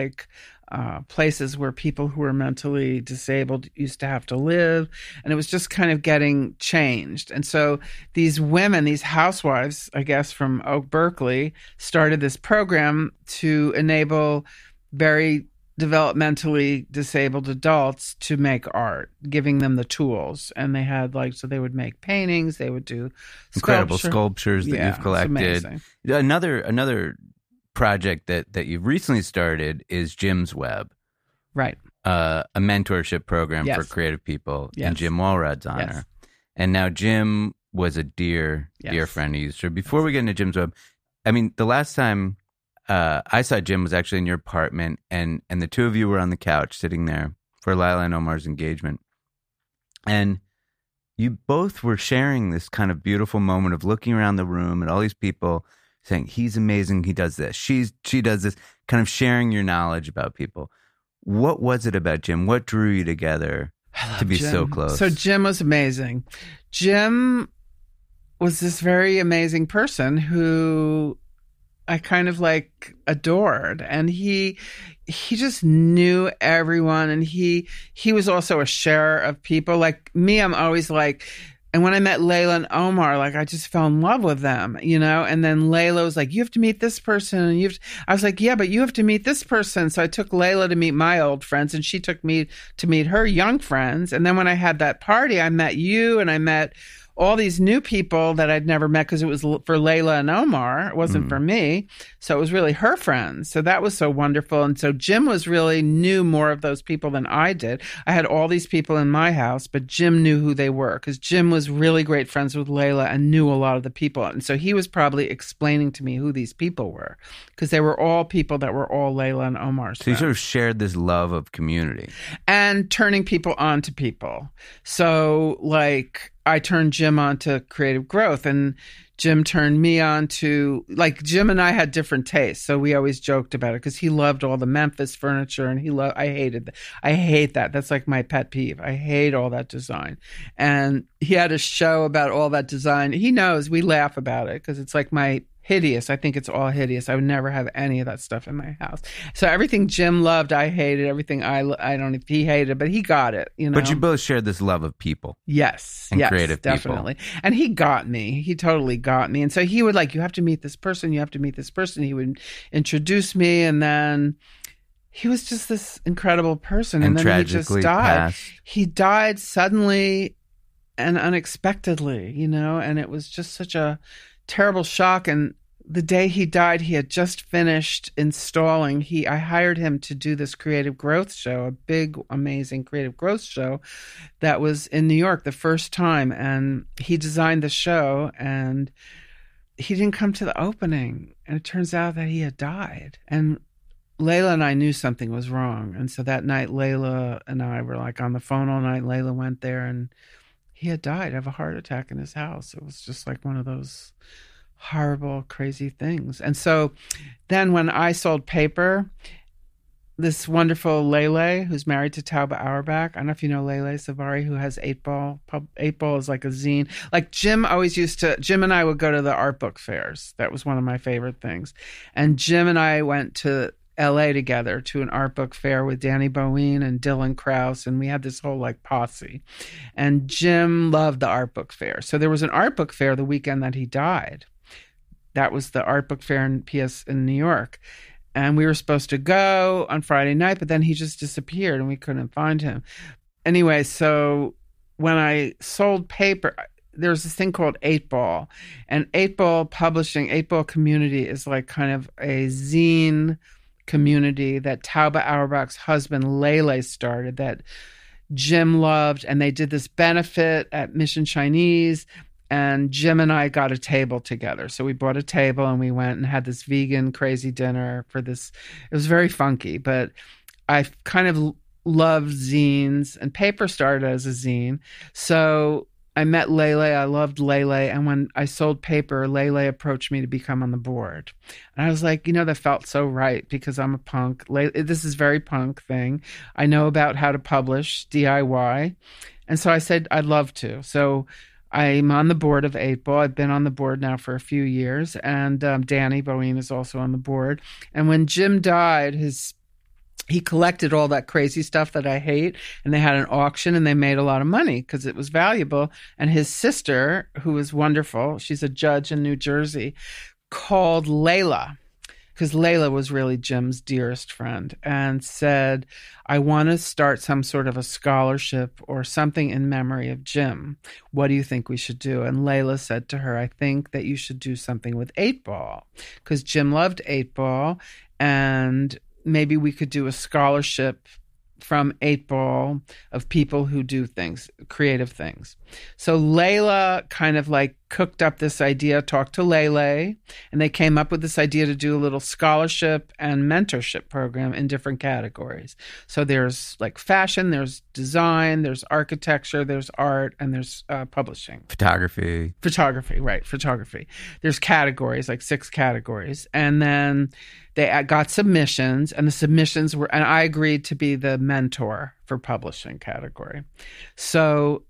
places where people who were mentally disabled used to have to live. And it was just kind of getting changed. And so these women, these housewives, I guess, from Berkeley, started this program to enable very developmentally disabled adults to make art, giving them the tools. And they had so they would make paintings, they would do incredible sculptures that you've collected. Another project that you've recently started is Jim's Web. Right. A mentorship program for creative people in Jim Walrad's honor. Yes. And now Jim was a dear friend of yours. So before we get into Jim's Web, I mean, the last time I saw Jim was actually in your apartment, and the two of you were on the couch sitting there for Layla and Omar's engagement. And you both were sharing this kind of beautiful moment of looking around the room at all these people saying, he's amazing, he does this, she does this, kind of sharing your knowledge about people. What was it about Jim? What drew you together to be so close? So Jim was amazing. Jim was this very amazing person who I kind of adored, and he just knew everyone, and he was also a sharer of people. Like me, I'm always and when I met Layla and Omar, I just fell in love with them, and then Layla was like, you have to meet this person, and I was like, yeah, but you have to meet this person. So I took Layla to meet my old friends, and she took me to meet her young friends. And then when I had that party, I met you, and I met all these new people that I'd never met because it was for Layla and Omar. It wasn't for me. So it was really her friends. So that was so wonderful. And so Jim knew more of those people than I did. I had all these people in my house, but Jim knew who they were because Jim was really great friends with Layla and knew a lot of the people. And so he was probably explaining to me who these people were because they were all people that were all Layla and Omar's friends. So you sort of shared this love of community. And turning people on to people. So I turned Jim on to Creative Growth, and Jim turned me on to, Jim and I had different tastes. So we always joked about it because he loved all the Memphis furniture, and I hate that. That's my pet peeve. I hate all that design. And he had a show about all that design. He knows, we laugh about it because it's my hideous. I think it's all hideous. I would never have any of that stuff in my house. So everything Jim loved, I hated. Everything I don't know if he hated, but he got it, But you both shared this love of people. Yes. And creative definitely. people. And he got me. He totally got me. And so he would you have to meet this person. You have to meet this person. He would introduce me, and then he was just this incredible person. And then he just died. Passed. He died suddenly and unexpectedly, and it was just such a terrible shock. And the day he died, he had just finished installing. I hired him to do this creative growth show, a big, amazing creative growth show that was in New York the first time. And he designed the show, and he didn't come to the opening. And it turns out that he had died. And Layla and I knew something was wrong. And so that night, Layla and I were like on the phone all night. Layla went there, and he had died of a heart attack in his house. It was just like one of those horrible, crazy things. And so then when I sold paper, this wonderful Lele, who's married to Tauba Auerbach, I don't know if you know Lele Savari, who has 8 Ball. 8 Ball is like a zine. Like Jim and I would go to the art book fairs. That was one of my favorite things. And Jim and I went to LA together to an art book fair with Danny Bowen and Dylan Krause, and we had this whole like posse. And Jim loved the art book fair. So there was an art book fair the weekend that he died. That was the art book fair in New York. And we were supposed to go on Friday night, but then he just disappeared and we couldn't find him. Anyway, so when I sold paper, there's this thing called 8 Ball. And 8 Ball Publishing, 8 Ball Community is like kind of a zine community that Tauba Auerbach's husband, Lele, started that Jim loved. And they did this benefit at Mission Chinese. And Jim and I got a table together. So we bought a table and we went and had this vegan crazy dinner for this. It was very funky, but I kind of loved zines, and paper started as a zine. So I met Lele. I loved Lele. And when I sold paper, Lele approached me to become on the board. And I was like, that felt so right because I'm a punk. This is very punk thing. I know about how to publish DIY. And so I said, I'd love to. So I'm on the board of 8 Ball. I've been on the board now for a few years, and Danny Bowen is also on the board. And when Jim died, he collected all that crazy stuff that I hate, and they had an auction, and they made a lot of money because it was valuable. And his sister, who is wonderful, she's a judge in New Jersey, called Layla, because Layla was really Jim's dearest friend, and said, I want to start some sort of a scholarship or something in memory of Jim. What do you think we should do? And Layla said to her, I think that you should do something with 8 Ball, because Jim loved 8 Ball, and maybe we could do a scholarship from 8 Ball of people who do things, creative things. So Layla kind of like cooked up this idea, talked to Lele, and they came up with this idea to do a little scholarship and mentorship program in different categories. So there's like fashion, there's design, there's architecture, there's art, and there's publishing. Photography. Photography. There's categories, like 6 categories. And then they got submissions, and the submissions were, and I agreed to be the mentor for publishing category. So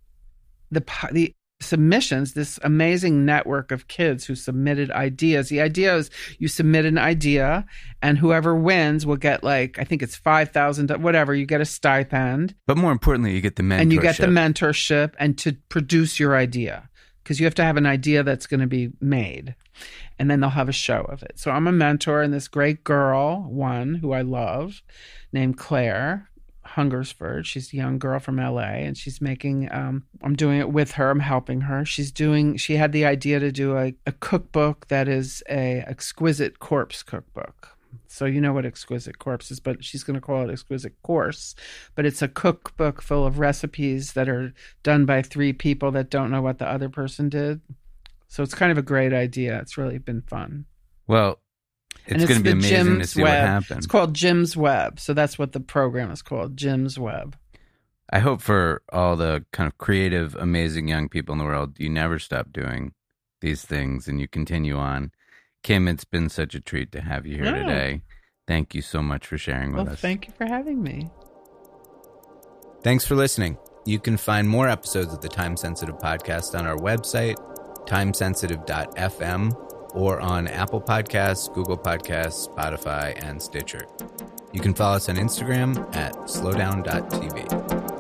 the submissions, this amazing network of kids who submitted ideas. The idea is you submit an idea, and whoever wins will get like, I think it's $5,000, whatever. You get a stipend. But more importantly, you get the mentorship. And you get the mentorship and to produce your idea, because you have to have an idea that's going to be made. And then they'll have a show of it. So I'm a mentor, and this great girl, who I love, named Claire Hungersford. She's a young girl from LA, and she's making, I'm doing it with her. I'm helping her. She had the idea to do a cookbook that is a exquisite corpse cookbook. So you know what Exquisite Corpse is, but she's going to call it Exquisite Course. But it's a cookbook full of recipes that are done by 3 people that don't know what the other person did. So it's kind of a great idea. It's really been fun. Well, it's going to be amazing to see what happens. It's called Jim's Web. So that's what the program is called, Jim's Web. I hope for all the kind of creative, amazing young people in the world, you never stop doing these things and you continue on. Kim, it's been such a treat to have you here today. Thank you so much for sharing with us. Thank you for having me. Thanks for listening. You can find more episodes of the Time Sensitive podcast on our website, timesensitive.fm, or on Apple Podcasts, Google Podcasts, Spotify, and Stitcher. You can follow us on Instagram at slowdown.tv.